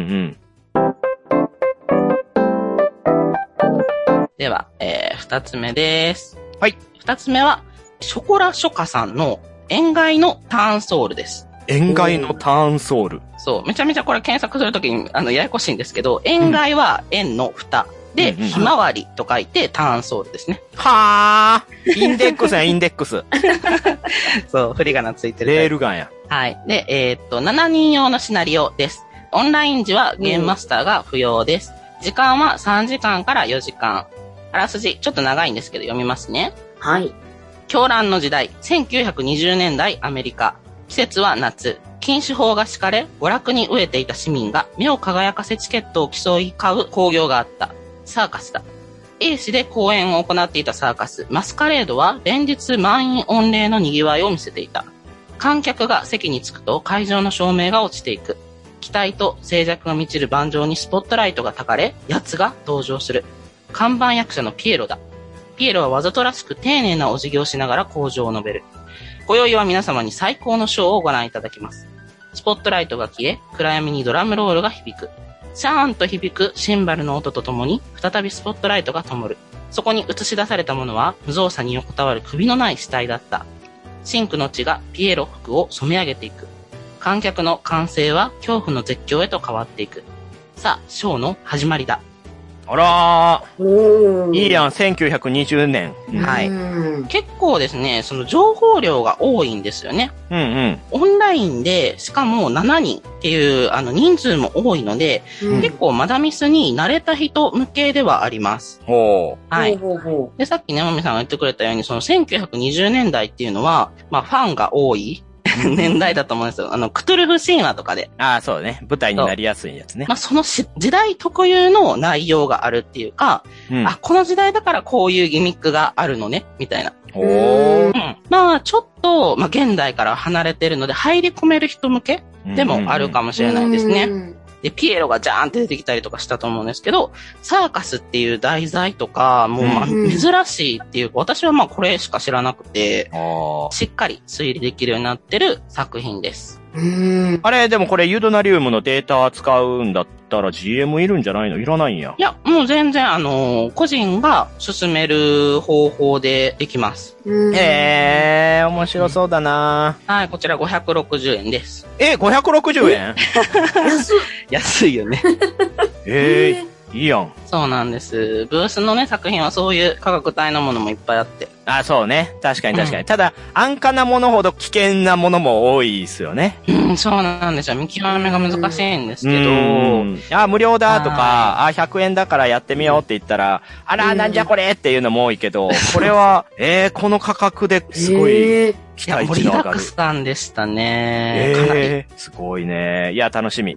では、えー、二つ目です。 はい。 二つ目は、ショコラショカさんの塩害のターンソールです。 塩害のターンソール。 そう。めちゃめちゃこれ検索するときに、あの、ややこしいんですけど、塩害は円の蓋。うん、で、ひまわりと書いてターンソールですね。 はー。インデックスや、インデックス。 そう、振り仮名ついてる。 レールガンや。 はい。で、えー、っと、しちにん用のシナリオです。オンライン時はゲームマスターが不要です。うん、時間はさんじかんからよじかん。あらすじ、ちょっと長いんですけど読みますね。 はい。 狂乱の時代、せんきゅうひゃくにじゅうねんだいアメリカ。季節は夏。禁酒法が敷かれ、娯楽に飢えていた市民が目を輝かせチケットを競い買う興行があった。サーカスだ。A 市で公演を行っていたサーカス、マスカレードは連日満員御礼の賑わいを見せていた。観客が席に着くと会場の照明が落ちていく。期待と静寂が満ちる盤上にスポットライトが焚かれ、奴が登場する。看板役者のピエロだ。ピエロはわざとらしく丁寧なお辞儀をしながら口上を述べる。今宵は皆様に最高のショーをご覧いただきます。スポットライトが消え、暗闇にドラムロールが響く。シャーンと響くシンバルの音とともに、再びスポットライトが灯る。そこに映し出されたものは、無造作に横たわる首のない死体だった。シンクの血がピエロ服を染め上げていく。観客の歓声は恐怖の絶叫へと変わっていく。さあ、ショーの始まりだ。 あらー。いいやん、せんきゅうひゃくにじゅうねん。 はい。結構ですね、その情報量が多いんですよね。 うんうん。 オンラインで、しかもしちにんっていう、あの、人数も多いので、うん、結構マダミスに慣れた人向けではあります。 ほう。 はい。 ほうほう。 で、さっきね、まみさんが言ってくれたように、そのせんきゅうひゃくにじゅうねんだいっていうのは、まあ、ファンが多い。年代だと思うんですよ。あの、クトゥルフ神話とかで。 ああ、そうね。舞台になりやすいやつね。 まあ、そのし時代特有の内容があるっていうか、うん、あ、この時代だからこういうギミックがあるのね、みたいな。 おー。うん、 まあ、ちょっと、まあ、現代から離れてるので、入り込める人向けでもあるかもしれないですね。うんうんうんで、ピエロがジャーンって出てきたりとかしたと思うんですけど、サーカスっていう題材とか、もうまあ珍しいっていうか、私はまあこれしか知らなくて、しっかり推理できるようになってる作品です。 うーんあれ、でもこれユドナリウムのデータ使うんだったら ジーエム いるんじゃないの？いらないんや。 いや、もう全然あのー、個人が進める方法でできます。 へえー、面白そうだな、 うん、はい、こちらごひゃくろくじゅうえんです。 え、ごひゃくろくじゅうえん？ 安い。 安いよね。 えー。いいやん。 そうなんです。ブースのね、作品はそういう価格帯のものもいっぱいあって。 あ、そうね。確かに確かに。 うん、 ただ、安価なものほど危険なものも多いですよね。 うん、そうなんですよ。見極めが難しいんですけど。 あ、無料だとか、あ、ひゃくえんだからやってみようって言ったら、あら、なんじゃこれっていうのも多いけど、これは、えー、この価格ですごい期待値の上がる。 盛りだくさんでしたね。 えー、 かなり。 すごいね。いや、楽しみ。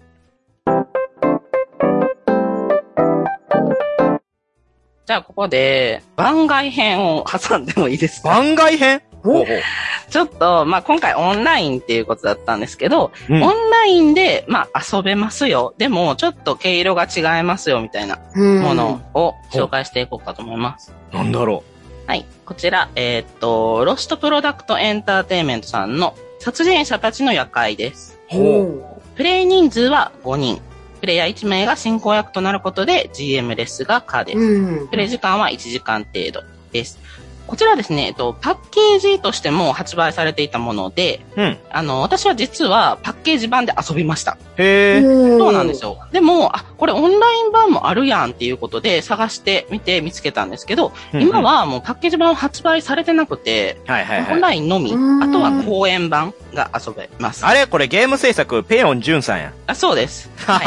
じゃあ、ここで、番外編を挟んでもいいですか？ 番外編？ほうほう。 ちょっと、まあ、今回オンラインっていうことだったんですけど、 うん、 オンラインで、まあ、遊べますよ。でも、ちょっと毛色が違いますよ、みたいなものを紹介していこうかと思います。 なんだろう。はい。こちら、えー、っと、ロストプロダクトエンターテインメントさんの殺人者たちの夜会です。 ほう。プレイ人数はごにん。プレイヤーいち名が進行役となることで ジーエム レスが可です。 うん、 プレイ時間はいちじかん程度です。 こちらですね、えっと、パッケージとしても発売されていたもので、うん。あの、私は実はパッケージ版で遊びました。 へー。そうなんですよ。でも、あ、これオンライン版もあるやんっていうことで探してみて見つけたんですけど、うんうん、今はもうパッケージ版発売されてなくて、はいはいはい、オンラインのみ、あとは公演版が遊べます。 あれこれゲーム制作、ペヨンジュンさんや。 あ、そうです。はい。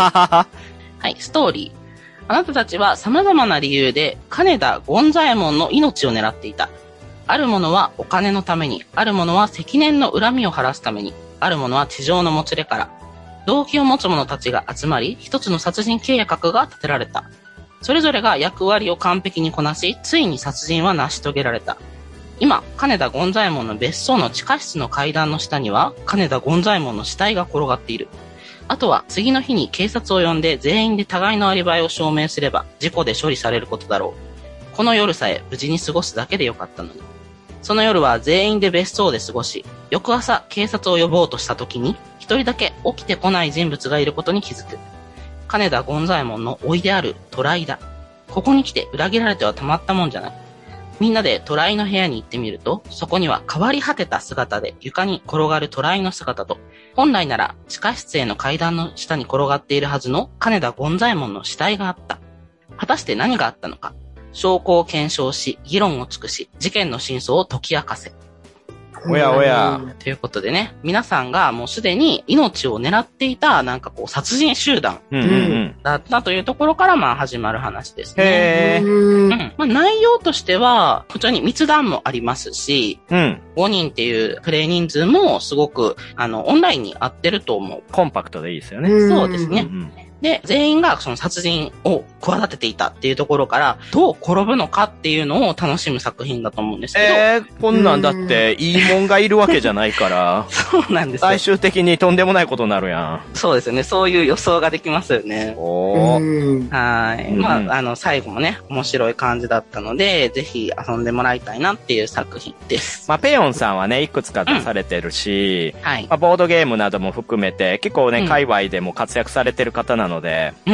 はい、ストーリー。あなたたちは様々な理由で金田権左衛門の命を狙っていた。あるものはお金のために、あるものは積年の恨みを晴らすために、あるものは地上のもつれから。動機を持つ者たちが集まり、一つの殺人計画が立てられた。それぞれが役割を完璧にこなし、ついに殺人は成し遂げられた。今、金田権左衛門の別荘の地下室の階段の下には、金田権左衛門の死体が転がっている。あとは次の日に警察を呼んで全員で互いのアリバイを証明すれば事故で処理されることだろう。この夜さえ無事に過ごすだけでよかったのに。その夜は全員で別荘で過ごし、翌朝警察を呼ぼうとした時に一人だけ起きてこない人物がいることに気づく。金田権左衛門の甥いである虎井だ。ここに来て裏切られてはたまったもんじゃない。みんなで虎井の部屋に行ってみると、そこには変わり果てた姿で床に転がる虎井の姿と、本来なら地下室への階段の下に転がっているはずの金田権左衛門の死体があった。果たして何があったのか。証拠を検証し、議論を尽くし、事件の真相を解き明かせ。 おやおや。 ということでね、皆さんがもうすでに命を狙っていた、なんかこう、殺人集団だったというところから、まあ始まる話ですね。 へー。 うん。まあ内容としては、普通に密談もありますし、うん。ごにんっていうプレイ人数もすごく、あの、オンラインに合ってると思う。 コンパクトでいいですよね。 そうですね。うんうんで、全員がその殺人を企てていたっていうところから、どう転ぶのかっていうのを楽しむ作品だと思うんですけど。 えー、こんなんだって、いいもんがいるわけじゃないから。 そうなんですよ。 最終的にとんでもないことになるやん。 そうですよね。そういう予想ができますよね。 おー。 はい。まあ、あの、最後もね、面白い感じだったので、ぜひ遊んでもらいたいなっていう作品です。 まあ、ペヨンさんはね、いくつか出されてるし、 うん、はい。 まあ、ボードゲームなども含めて、結構ね、うん、界隈でも活躍されてる方なので、 うん。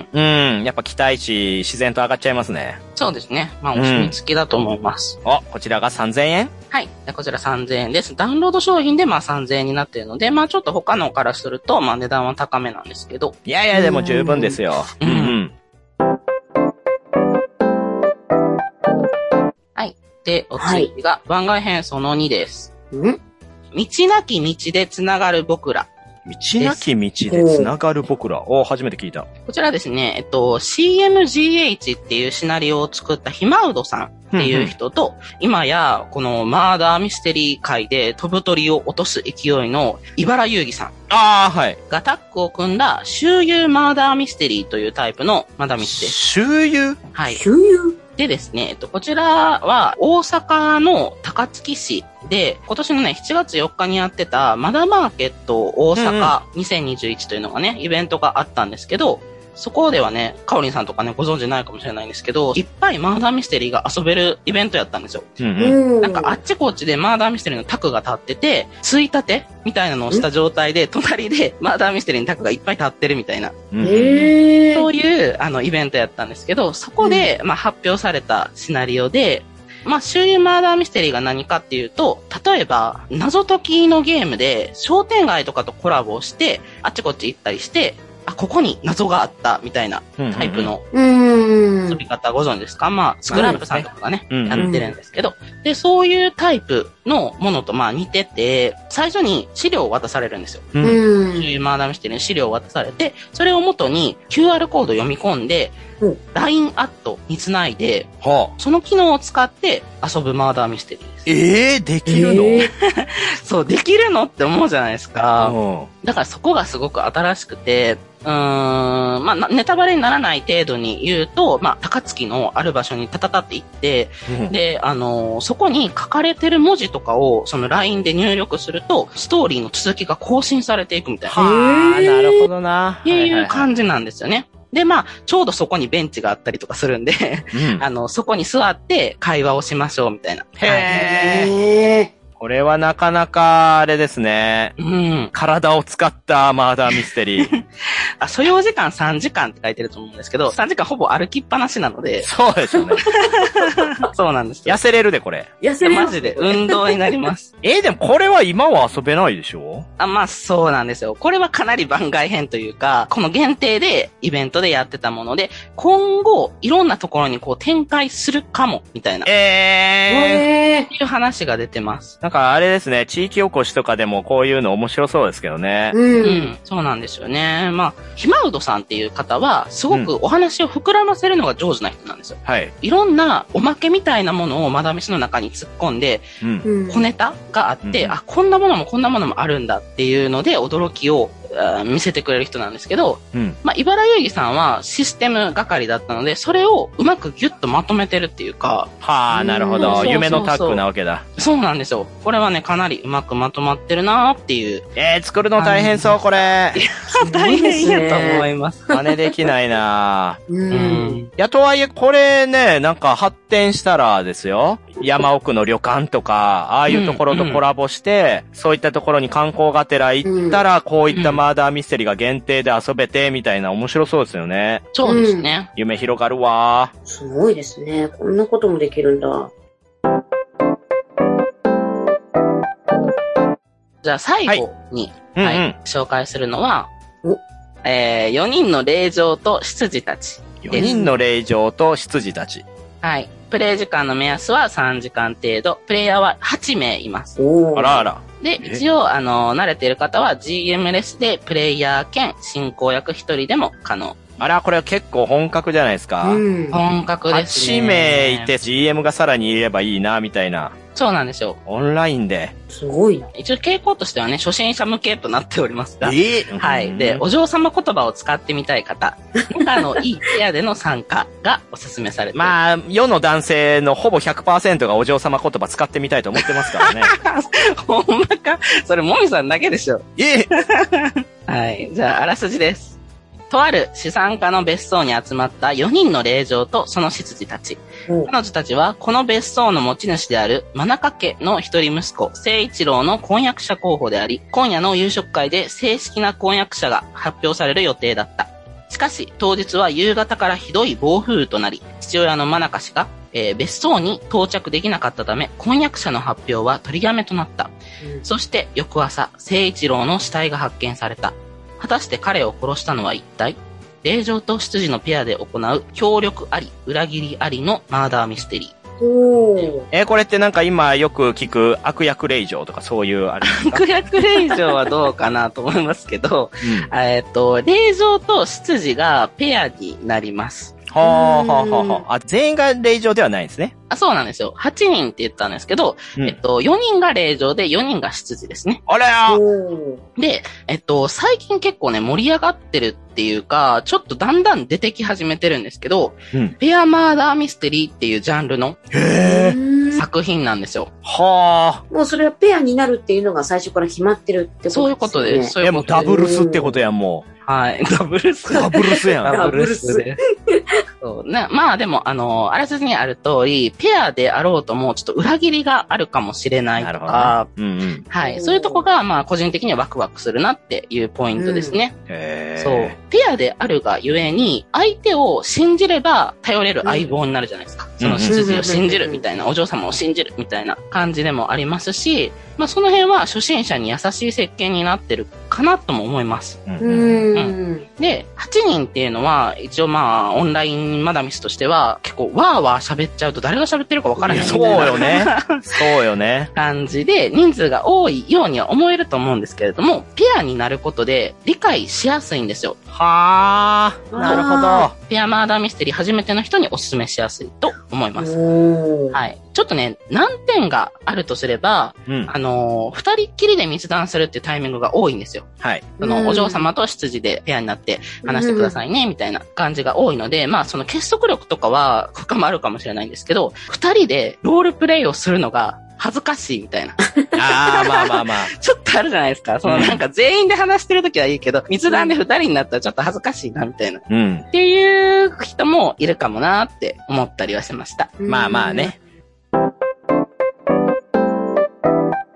うん。やっぱ期待値、自然と上がっちゃいますね。 そうですね。まあ、お墨付きだと思います。 うん、お、こちらがさんぜんえん？ はい。こちらさんぜんえんです。ダウンロード商品でまあさんぜんえんになっているので、まあちょっと他のからすると、まあ値段は高めなんですけど。 いやいや、でも十分ですよ。うん。うん。 はい。で、お次が番外編そのにです。ん？道なき道で繋がる僕ら。 道なき道で繋がる僕ら。お、初めて聞いた。 こちらですね、えっと、シーエムジーエイチ っていうシナリオを作ったひまうどさんっていう人と、うんうん、今や、このマーダーミステリー界で飛ぶ鳥を落とす勢いの茨遊戯さん。 ああ、はい。 がタッグを組んだ周遊マーダーミステリーというタイプのマダミスです。 周遊？ はい。 周遊？ でですね、えっと、こちらは大阪の高槻市で、今年のね、しちがつよっかにやってたマダマーケット大阪にせんにじゅういちというのがね、イベントがあったんですけど、そこではね、カオリンさんとかね、ご存知ないかもしれないんですけど、いっぱいマーダーミステリーが遊べるイベントやったんですよ。うんうん、なんかあっちこっちでマーダーミステリーのタクが立ってて、ついたてみたいなのをした状態で、隣でマーダーミステリーのタクがいっぱい立ってるみたいな。 うん、へー。 そういう、あの、イベントやったんですけど、そこで、まあ、発表されたシナリオで、まあ、周遊マーダーミステリーが何かっていうと、例えば、謎解きのゲームで、商店街とかとコラボをして、あっちこっち行ったりして、あ、ここに謎があった、みたいなタイプの遊び方ご存知ですか？まあ、スクラップさんとかがね、やってるんですけど、で、そういうタイプのものとまあ似てて、最初に資料を渡されるんですよ。そういうマーダーミステリーの資料を渡されて、それを元に キューアール コードを読み込んで、ライン アットにつないで、はあ、その機能を使って遊ぶマーダーミステリーです。 ええー、できるの、えー、 そう、できるのって思うじゃないですか。だからそこがすごく新しくて、うーん、まあ、ネタバレにならない程度に言うと、まあ、高槻のある場所にタタタって行って、うん、で、あのー、そこに書かれてる文字とかを、その ライン で入力すると、ストーリーの続きが更新されていくみたいな。 はあ、なるほどな。 っていう感じなんですよね。で、まあ、ちょうどそこにベンチがあったりとかするんで、うん、あの、そこに座って会話をしましょうみたいな。 へー。 これはなかなか、あれですね。 うん。 体を使ったマーダーミステリー。 あ、所要時間さんじかんって書いてると思うんですけど、さんじかんほぼ歩きっぱなしなので。 そうですよね。 そうなんですよ。 痩せれるで、これ。 痩せれる。 マジで運動になります。 えー、でもこれは今は遊べないでしょ？ あ、まあそうなんですよ。これはかなり番外編というか、この限定でイベントでやってたもので、今後いろんなところにこう展開するかも、みたいな。 えー。 っていう話が出てます。 なんかあれですね、地域おこしとかでもこういうの面白そうですけどね。 うん。 うん、そうなんですよね。まあ、ひまうどさんっていう方は、すごくお話を膨らませるのが上手な人なんですよ。 はい。 いろんなおまけみたいなものをマダミスの中に突っ込んで、 うん。 小ネタがあって、 うん、 あ、こんなものもこんなものもあるんだっていうので驚きを見せてくれる人なんですけど、 うん、 まあ、茨遊戯さんはシステム係だったので、それをうまくギュッとまとめてるっていうか。 はあ、なるほど。 うん、 夢のタッグなわけだ。 そうなんですよ。これはね、かなりうまくまとまってるなーっていう。 えー、作るの大変そう、これ。 大変やと思います。 真似できないなうん。 うん。 いや、とはいえ、これね、なんか発展したらですよ。山奥の旅館とか、ああいうところとコラボして、うん、そういったところに観光がてら行ったら、うん、こういったマーダーミステリーが限定で遊べて、みたいな面白そうですよね。 そうですね。 うん、夢広がるわ。 すごいですね。こんなこともできるんだ。 じゃあ最後に、はいはい、うんうん、紹介するのは、えー、よにんの霊場と執事たち。 よにんの霊場と執事たち。 はい。プレイ時間の目安はさんじかん程度。プレイヤーははちめいいます。 あらあら。 で、一応、あの、慣れている方は ジーエム レスでプレイヤー兼進行役ひとりでも可能。 あら、これは結構本格じゃないですか。 うん、本格ですね。 はちめいいて ジーエム がさらにいればいいな、みたいな。 そうなんですよ。 オンラインで。 すごいな。 一応傾向としてはね、初心者向けとなっておりますが。 えー、 はい。で、お嬢様言葉を使ってみたい方、仲のいいペアでの参加がおすすめされています。 まあ、世の男性のほぼ ひゃくパーセント がお嬢様言葉使ってみたいと思ってますからね。 ほんまか？それもみさんだけでしょ。 えはい。じゃあ、あらすじです。とある資産家の別荘に集まったよにんの霊場とその執事たち。彼女たちはこの別荘の持ち主である真中家の一人息子、聖一郎の婚約者候補であり、今夜の夕食会で正式な婚約者が発表される予定だった。しかし、当日は夕方からひどい暴風雨となり、父親の真中氏が、えー、別荘に到着できなかったため、婚約者の発表は取りやめとなった。うん、そして翌朝、聖一郎の死体が発見された。果たして彼を殺したのは一体？霊場と執事のペアで行う協力あり、裏切りありのマーダーミステリー。 おー。 えー、これってなんか今よく聞く悪役令嬢とかそういうあれですか？ 悪役令嬢はどうかなと思いますけど、うん、えっと、霊場と執事がペアになります。 はあ、はあ、はあ。あ、全員が霊場ではないんですね。 あ、そうなんですよ。はちにんって言ったんですけど、うん、えっと、よにんが霊場でよにんが執事ですね。 あれやで、えっと、最近結構ね、盛り上がってるっていうか、ちょっとだんだん出てき始めてるんですけど、うん、ペアマーダーミステリーっていうジャンルの作品なんですよ。 はあ。もうそれはペアになるっていうのが最初から決まってるってことですね。 そういうことです。そういうことです。もうダブルスってことやん、もう。 はい。ダブルス。 ダブルスやん。 ダブルスで。そうね。まあでも、あの、あらすじにある通り、ペアであろうとも、ちょっと裏切りがあるかもしれないとか、 ね、うんうん、 はい。そういうとこが、まあ、個人的にはワクワクするなっていうポイントですね。 うん、へー。 そう。ペアであるがゆえに、相手を信じれば頼れる相棒になるじゃないですか。うん、その執事を信じるみたいな、お嬢様を信じるみたいな感じでもありますし、まあ、その辺は初心者に優しい設計になってるかなとも思います。 うんうん、 で、はちにんっていうのは、一応まあ、オンラインマダミスとしては、結構、わーわー喋っちゃうと誰が喋ってるか分からへんみたいな。 そうよね。そうよね。 感じで、人数が多いようには思えると思うんですけれども、ペアになることで理解しやすいんですよ。 はー。なるほど。 ペアマーダーミステリー初めての人にお勧めしやすいと思います。はい。ちょっとね、難点があるとすれば、うん、あのー、二人っきりで密談するっていうタイミングが多いんですよ。 はい。 その、お嬢様と執事でペアになって話してくださいね、みたいな感じが多いので、まあ、その結束力とかは深まるかもしれないんですけど、二人でロールプレイをするのが恥ずかしいみたいな。 ああ、まあまあまあ。 ちょっとあるじゃないですか。そのなんか全員で話してるときはいいけど、密談で二人になったらちょっと恥ずかしいな、みたいな。 うん。 っていう人もいるかもなーって思ったりはしました。 まあまあね。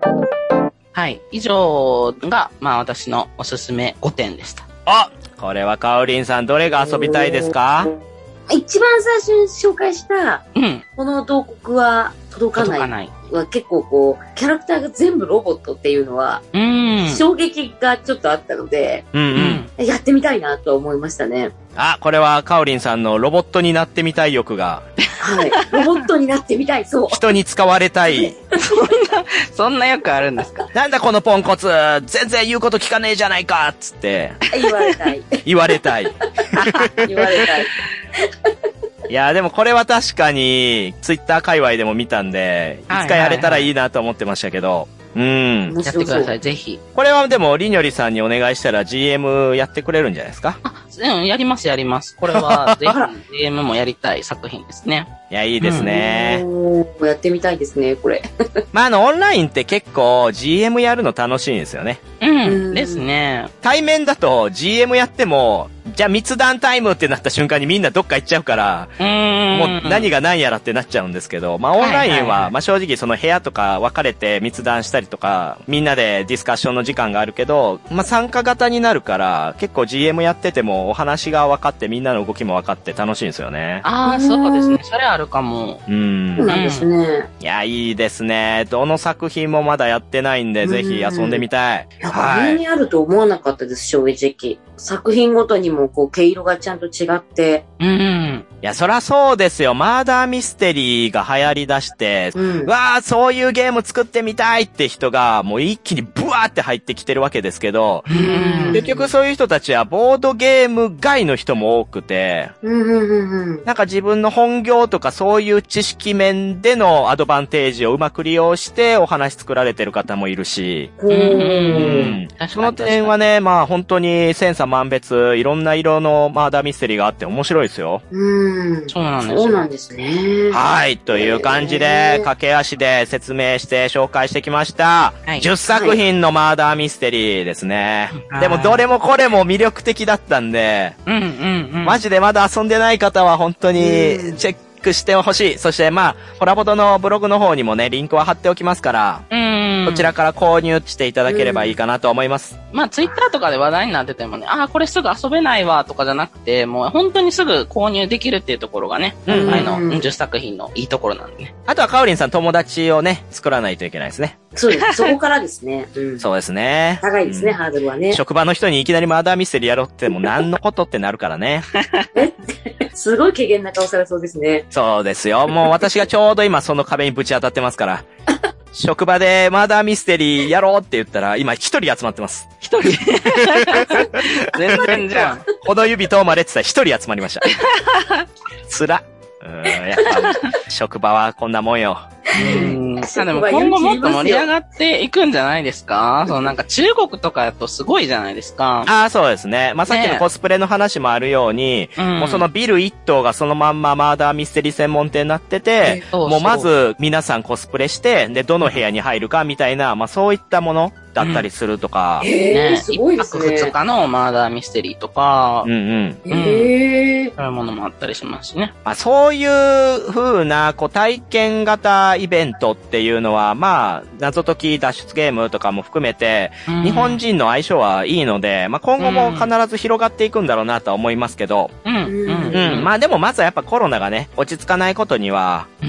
はい。以上が、まあ私のおすすめごてんでした。 あ、これはかおりんさんどれが遊びたいですか？ 一番最初に紹介した、 うん。 この洞窟は届かない。 届かない。 は結構こう、キャラクターが全部ロボットっていうのは、 うん。 衝撃がちょっとあったので、 うんうん。 やってみたいなと思いましたね。 あ、これはかおりんさんのロボットになってみたい欲が。 はい。ロボットになってみたい、そう。 人に使われたい。 そんな、そんなよくあるんですか？ なんだこのポンコツ、全然言うこと聞かねえじゃないかつって。 言われたい。 言われたい。 言われたい。 いや、でもこれは確かに、ツイッター界隈でも見たんで、いつかやれたらいいなと思ってましたけど、うん。 やってください、ぜひ。 これはでも、りにょりさんにお願いしたら ジーエム やってくれるんじゃないですか？ あ、うん、やります、やります。これは、ぜひ ジーエム もやりたい作品ですね。 いや、いいですね。 うん、やってみたいですね、これ。 まあ、あの、オンラインって結構 ジーエム やるの楽しいんですよね。 うん、ですね。 対面だと ジーエム やっても、じゃあ密談タイムってなった瞬間にみんなどっか行っちゃうから、 うーんもう何が何やらってなっちゃうんですけど、まあオンラインは、まあ正直その部屋とか分かれて密談したりとか、みんなでディスカッションの時間があるけど、まあ参加型になるから、結構 ジーエム やっててもお話が分かってみんなの動きも分かって楽しいんですよね。 ああ、そうですね。それあるかも。 うん。 そうなんですね。 いや、いいですね。どの作品もまだやってないんで、ぜひ遊んでみたい。 いや、こんなにあると思わなかったです、正直。作品ごとにもこう毛色がちゃんと違って。 うん。 いや、そらそうですよ。マーダーミステリーが流行り出して、 うん、 わー、そういうゲーム作ってみたいって人が、もう一気にブワーって入ってきてるわけですけど、 うん、 結局そういう人たちはボードゲーム外の人も多くて、 うんうんうん、 なんか自分の本業とかそういう知識面でのアドバンテージをうまく利用してお話作られてる方もいるし、 うんうんその点はね、まあ本当に千差万別、いろんな色のマーダーミステリーがあって面白いですよ。 うん。 そうなんですよ。 そうなんですね。 はい、という感じで、駆け足で説明して紹介してきました。はい、じゅっさく品のマーダーミステリーですね。はい、でもどれもこれも魅力的だったんで、 うんうんうん、 マジでまだ遊んでない方は本当にチェックしてほしい。そしてまあ、ホラボドのブログの方にもね、リンクは貼っておきますから、 うんこちらから購入していただければいいかなと思います。 まあ、ツイッターとかで話題になっててもね、ああ、これすぐ遊べないわとかじゃなくて、もう本当にすぐ購入できるっていうところがね、今回のじゅっさく品のいいところなんでね。 あとはカオリンさん友達をね、作らないといけないですね。 そうです。そこからですね。うん、 そうですね。 高いですね、うん、ハードルはね。 職場の人にいきなりマーダーミステリーやろうっても何のことってなるからね。 えすごい軽減な顔されそうですね。 そうですよ。もう私がちょうど今その壁にぶち当たってますから。職場でマーダーミステリーやろうって言ったら、今一人集まってます。 一人全然じゃん。 この指とまれって言ったら一人集まりました。つら。うーん、やっぱ、職場はこんなもんよ。 うんでも今後もっと盛り上がっていくんじゃないですか？そのなんか中国とかだとすごいじゃないですか。 ああ、そうですね。まあ、さっきのコスプレの話もあるように、ね、もうそのビル一棟がそのまんまマーダーミステリー専門店になってて、うん、もうまず皆さんコスプレして、で、どの部屋に入るかみたいな、まあそういったものだったりするとか。 うん、えー、すごいですね。 いっぱくふつかのマーダーミステリーとか、 うんうん。 えー、 そういうものもあったりしますしね。 まあそういう風な、こう体験型イベントっていうのは、まあ、謎解き脱出ゲームとかも含めて、うん、日本人の相性はいいので、まあ今後も必ず広がっていくんだろうなとは思いますけど、 うん。うん。 うん。まあでもまずはやっぱコロナがね、落ち着かないことには、 うん、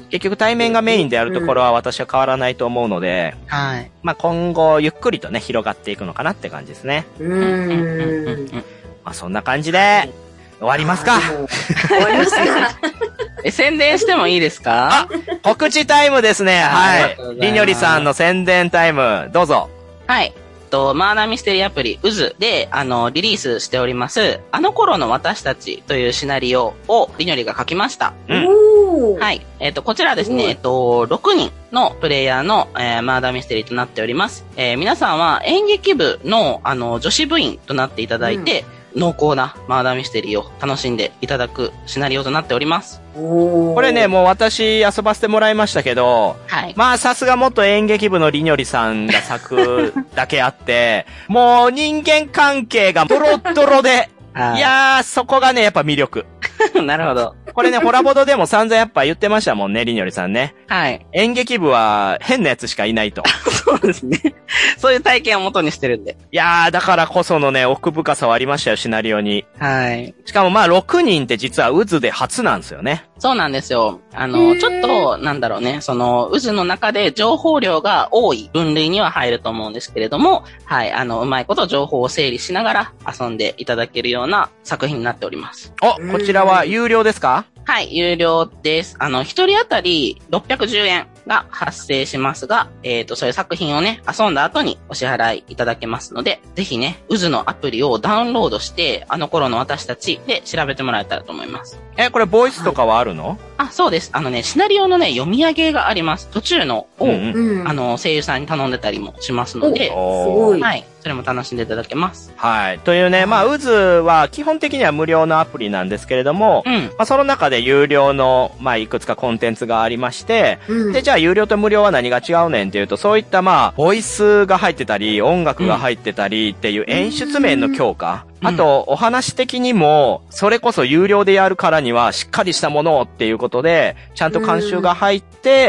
結局対面がメインであるところは私は変わらないと思うので、 はい。 まあ今後ゆっくりとね、広がっていくのかなって感じですね。 うーん。 まあそんな感じで、終わりますか。 終わりますか。 え、宣伝してもいいですか？ あ、告知タイムですね。はい。りにょりさんの宣伝タイム、どうぞ。 はい。と、マーダーミステリーアプリ、うずで、あの、リリースしております、あの頃の私たちというシナリオをりにょりが書きました。 うん。 はい。えっと、こちらですね、えっと、ろくにんのプレイヤーの、えー、マーダーミステリーとなっております。えー、皆さんは演劇部の、あの、女子部員となっていただいて、うん、濃厚なマーダーミステリーを楽しんでいただくシナリオとなっております。 これね、もう私遊ばせてもらいましたけど、 はい。 まあさすが元演劇部のりにょりさんが作くだけあって、もう人間関係がドロッドロで、いやー、そこがね、やっぱ魅力。 なるほど。 これね、ホラボドでも散々やっぱ言ってましたもんね、りにょりさんね。 はい。 演劇部は変なやつしかいないと。 そうですね。そういう体験を元にしてるんで。 いやー、だからこそのね、奥深さはありましたよ、シナリオに。 はい。 しかもまあ、ろくにんって実は渦で初なんですよね。 そうなんですよ。あの、ちょっと、なんだろうね、その、渦の中で情報量が多い分類には入ると思うんですけれども、はい、あの、うまいこと情報を整理しながら遊んでいただけるような作品になっております。 お、こちらは有料ですか？ はい、有料です。あの、一人当たりろっぴゃくじゅうえんが発生しますが、えっと、そういう作品をね、遊んだ後にお支払いいただけますので、ぜひね、渦のアプリをダウンロードして、あの頃の私たちで調べてもらえたらと思います。 え、これボイスとかはあるの？はい、 あ、そうです。あのね、シナリオのね、読み上げがあります。途中のを、うんうん、あの、声優さんに頼んでたりもしますので、すごい。 はい。それも楽しんでいただけます。 はい。というね、まあ、渦は基本的には無料のアプリなんですけれども、うん、まあ、その中で有料の、まあ、いくつかコンテンツがありまして、うん、で、じゃあ有料と無料は何が違うねんっていうと、そういったまあ、ボイスが入ってたり、音楽が入ってたりっていう演出面の強化、うん、あと、お話的にも、それこそ有料でやるからにはしっかりしたものっていうことで、ちゃんと監修が入って、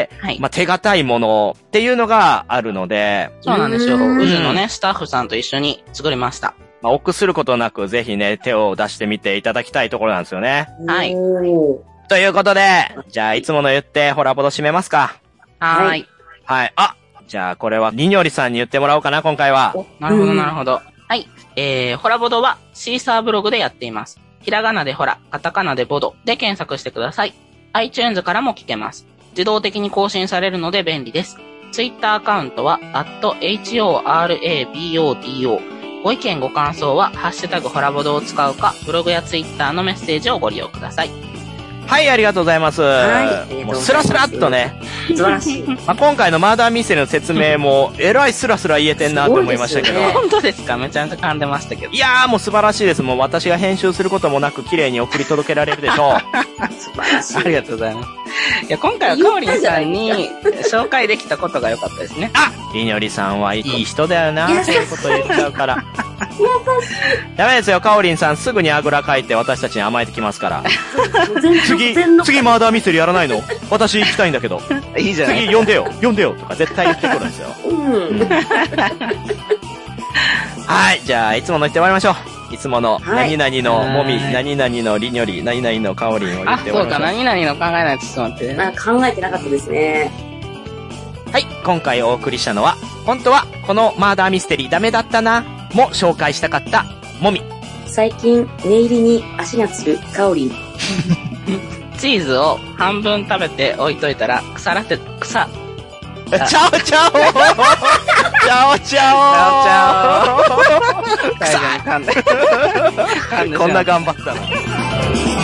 はい、まあ、手堅いものっていうのがあるので。 そうなんですよ。渦のね、スタッフさんと一緒に作りました。 まあ、臆することなく、ぜひね、手を出してみていただきたいところなんですよね。 はい。 ということで、じゃあ、いつもの言って、ホラボド締めますか。 はい。 はい。あ、じゃあ、これは、りにょりさんに言ってもらおうかな、今回は。 なるほど、なるほど。はい。えー、ホラボドはシーサーブログでやっています。ひらがなでホラ、カタカナでボドで検索してください。iTunes からも聞けます。自動的に更新されるので便利です。Twitter アカウントは、アットホラボド。ご意見ご感想は、ハッシュタグホラボドを使うか、ブログや Twitter のメッセージをご利用ください。 はい、ありがとうございます。はい、もうスラスラっとね。 素晴らしい。 まあ、今回のマーダーミステリーの説明も、えらいスラスラ言えてんなと思いましたけど。 ね、本当ですか？めちゃめちゃ噛んでましたけど。 いやーもう素晴らしいです。もう私が編集することもなく、綺麗に送り届けられるでしょう。 素晴らしい。ありがとうございます。いや、今回はかおりんさんに紹介できたことが良かったですね。 あ、りにょりさんはいい人だよな、そういうこと言っちゃうから。ダメですよ、かおりんさんすぐにあぐらかいて私たちに甘えてきますから。次、次マーダーミステリーやらないの？私行きたいんだけど。 いいじゃない。 次呼んでよ、呼んでよとか絶対言ってくるんですよ。うん、はい、じゃあいつもの言って終わりましょう。いつもの、何々のもみ、何々のりにょり、何々のかおりんを言って終わりましょう。 あ、そうか、何々の考えないとちょっと待ってね。 考えてなかったですね。 はい、今回お送りしたのは、本当はこのマーダーミステリーダメだったな、も紹介したかったもみ。 最近念入りに足がつるかおりん。 チーズを半分食べて置いといたら腐らせ、腐。 チャオチャオチャオチャオチャオ大丈夫、噛んで。 こんな頑張ったの。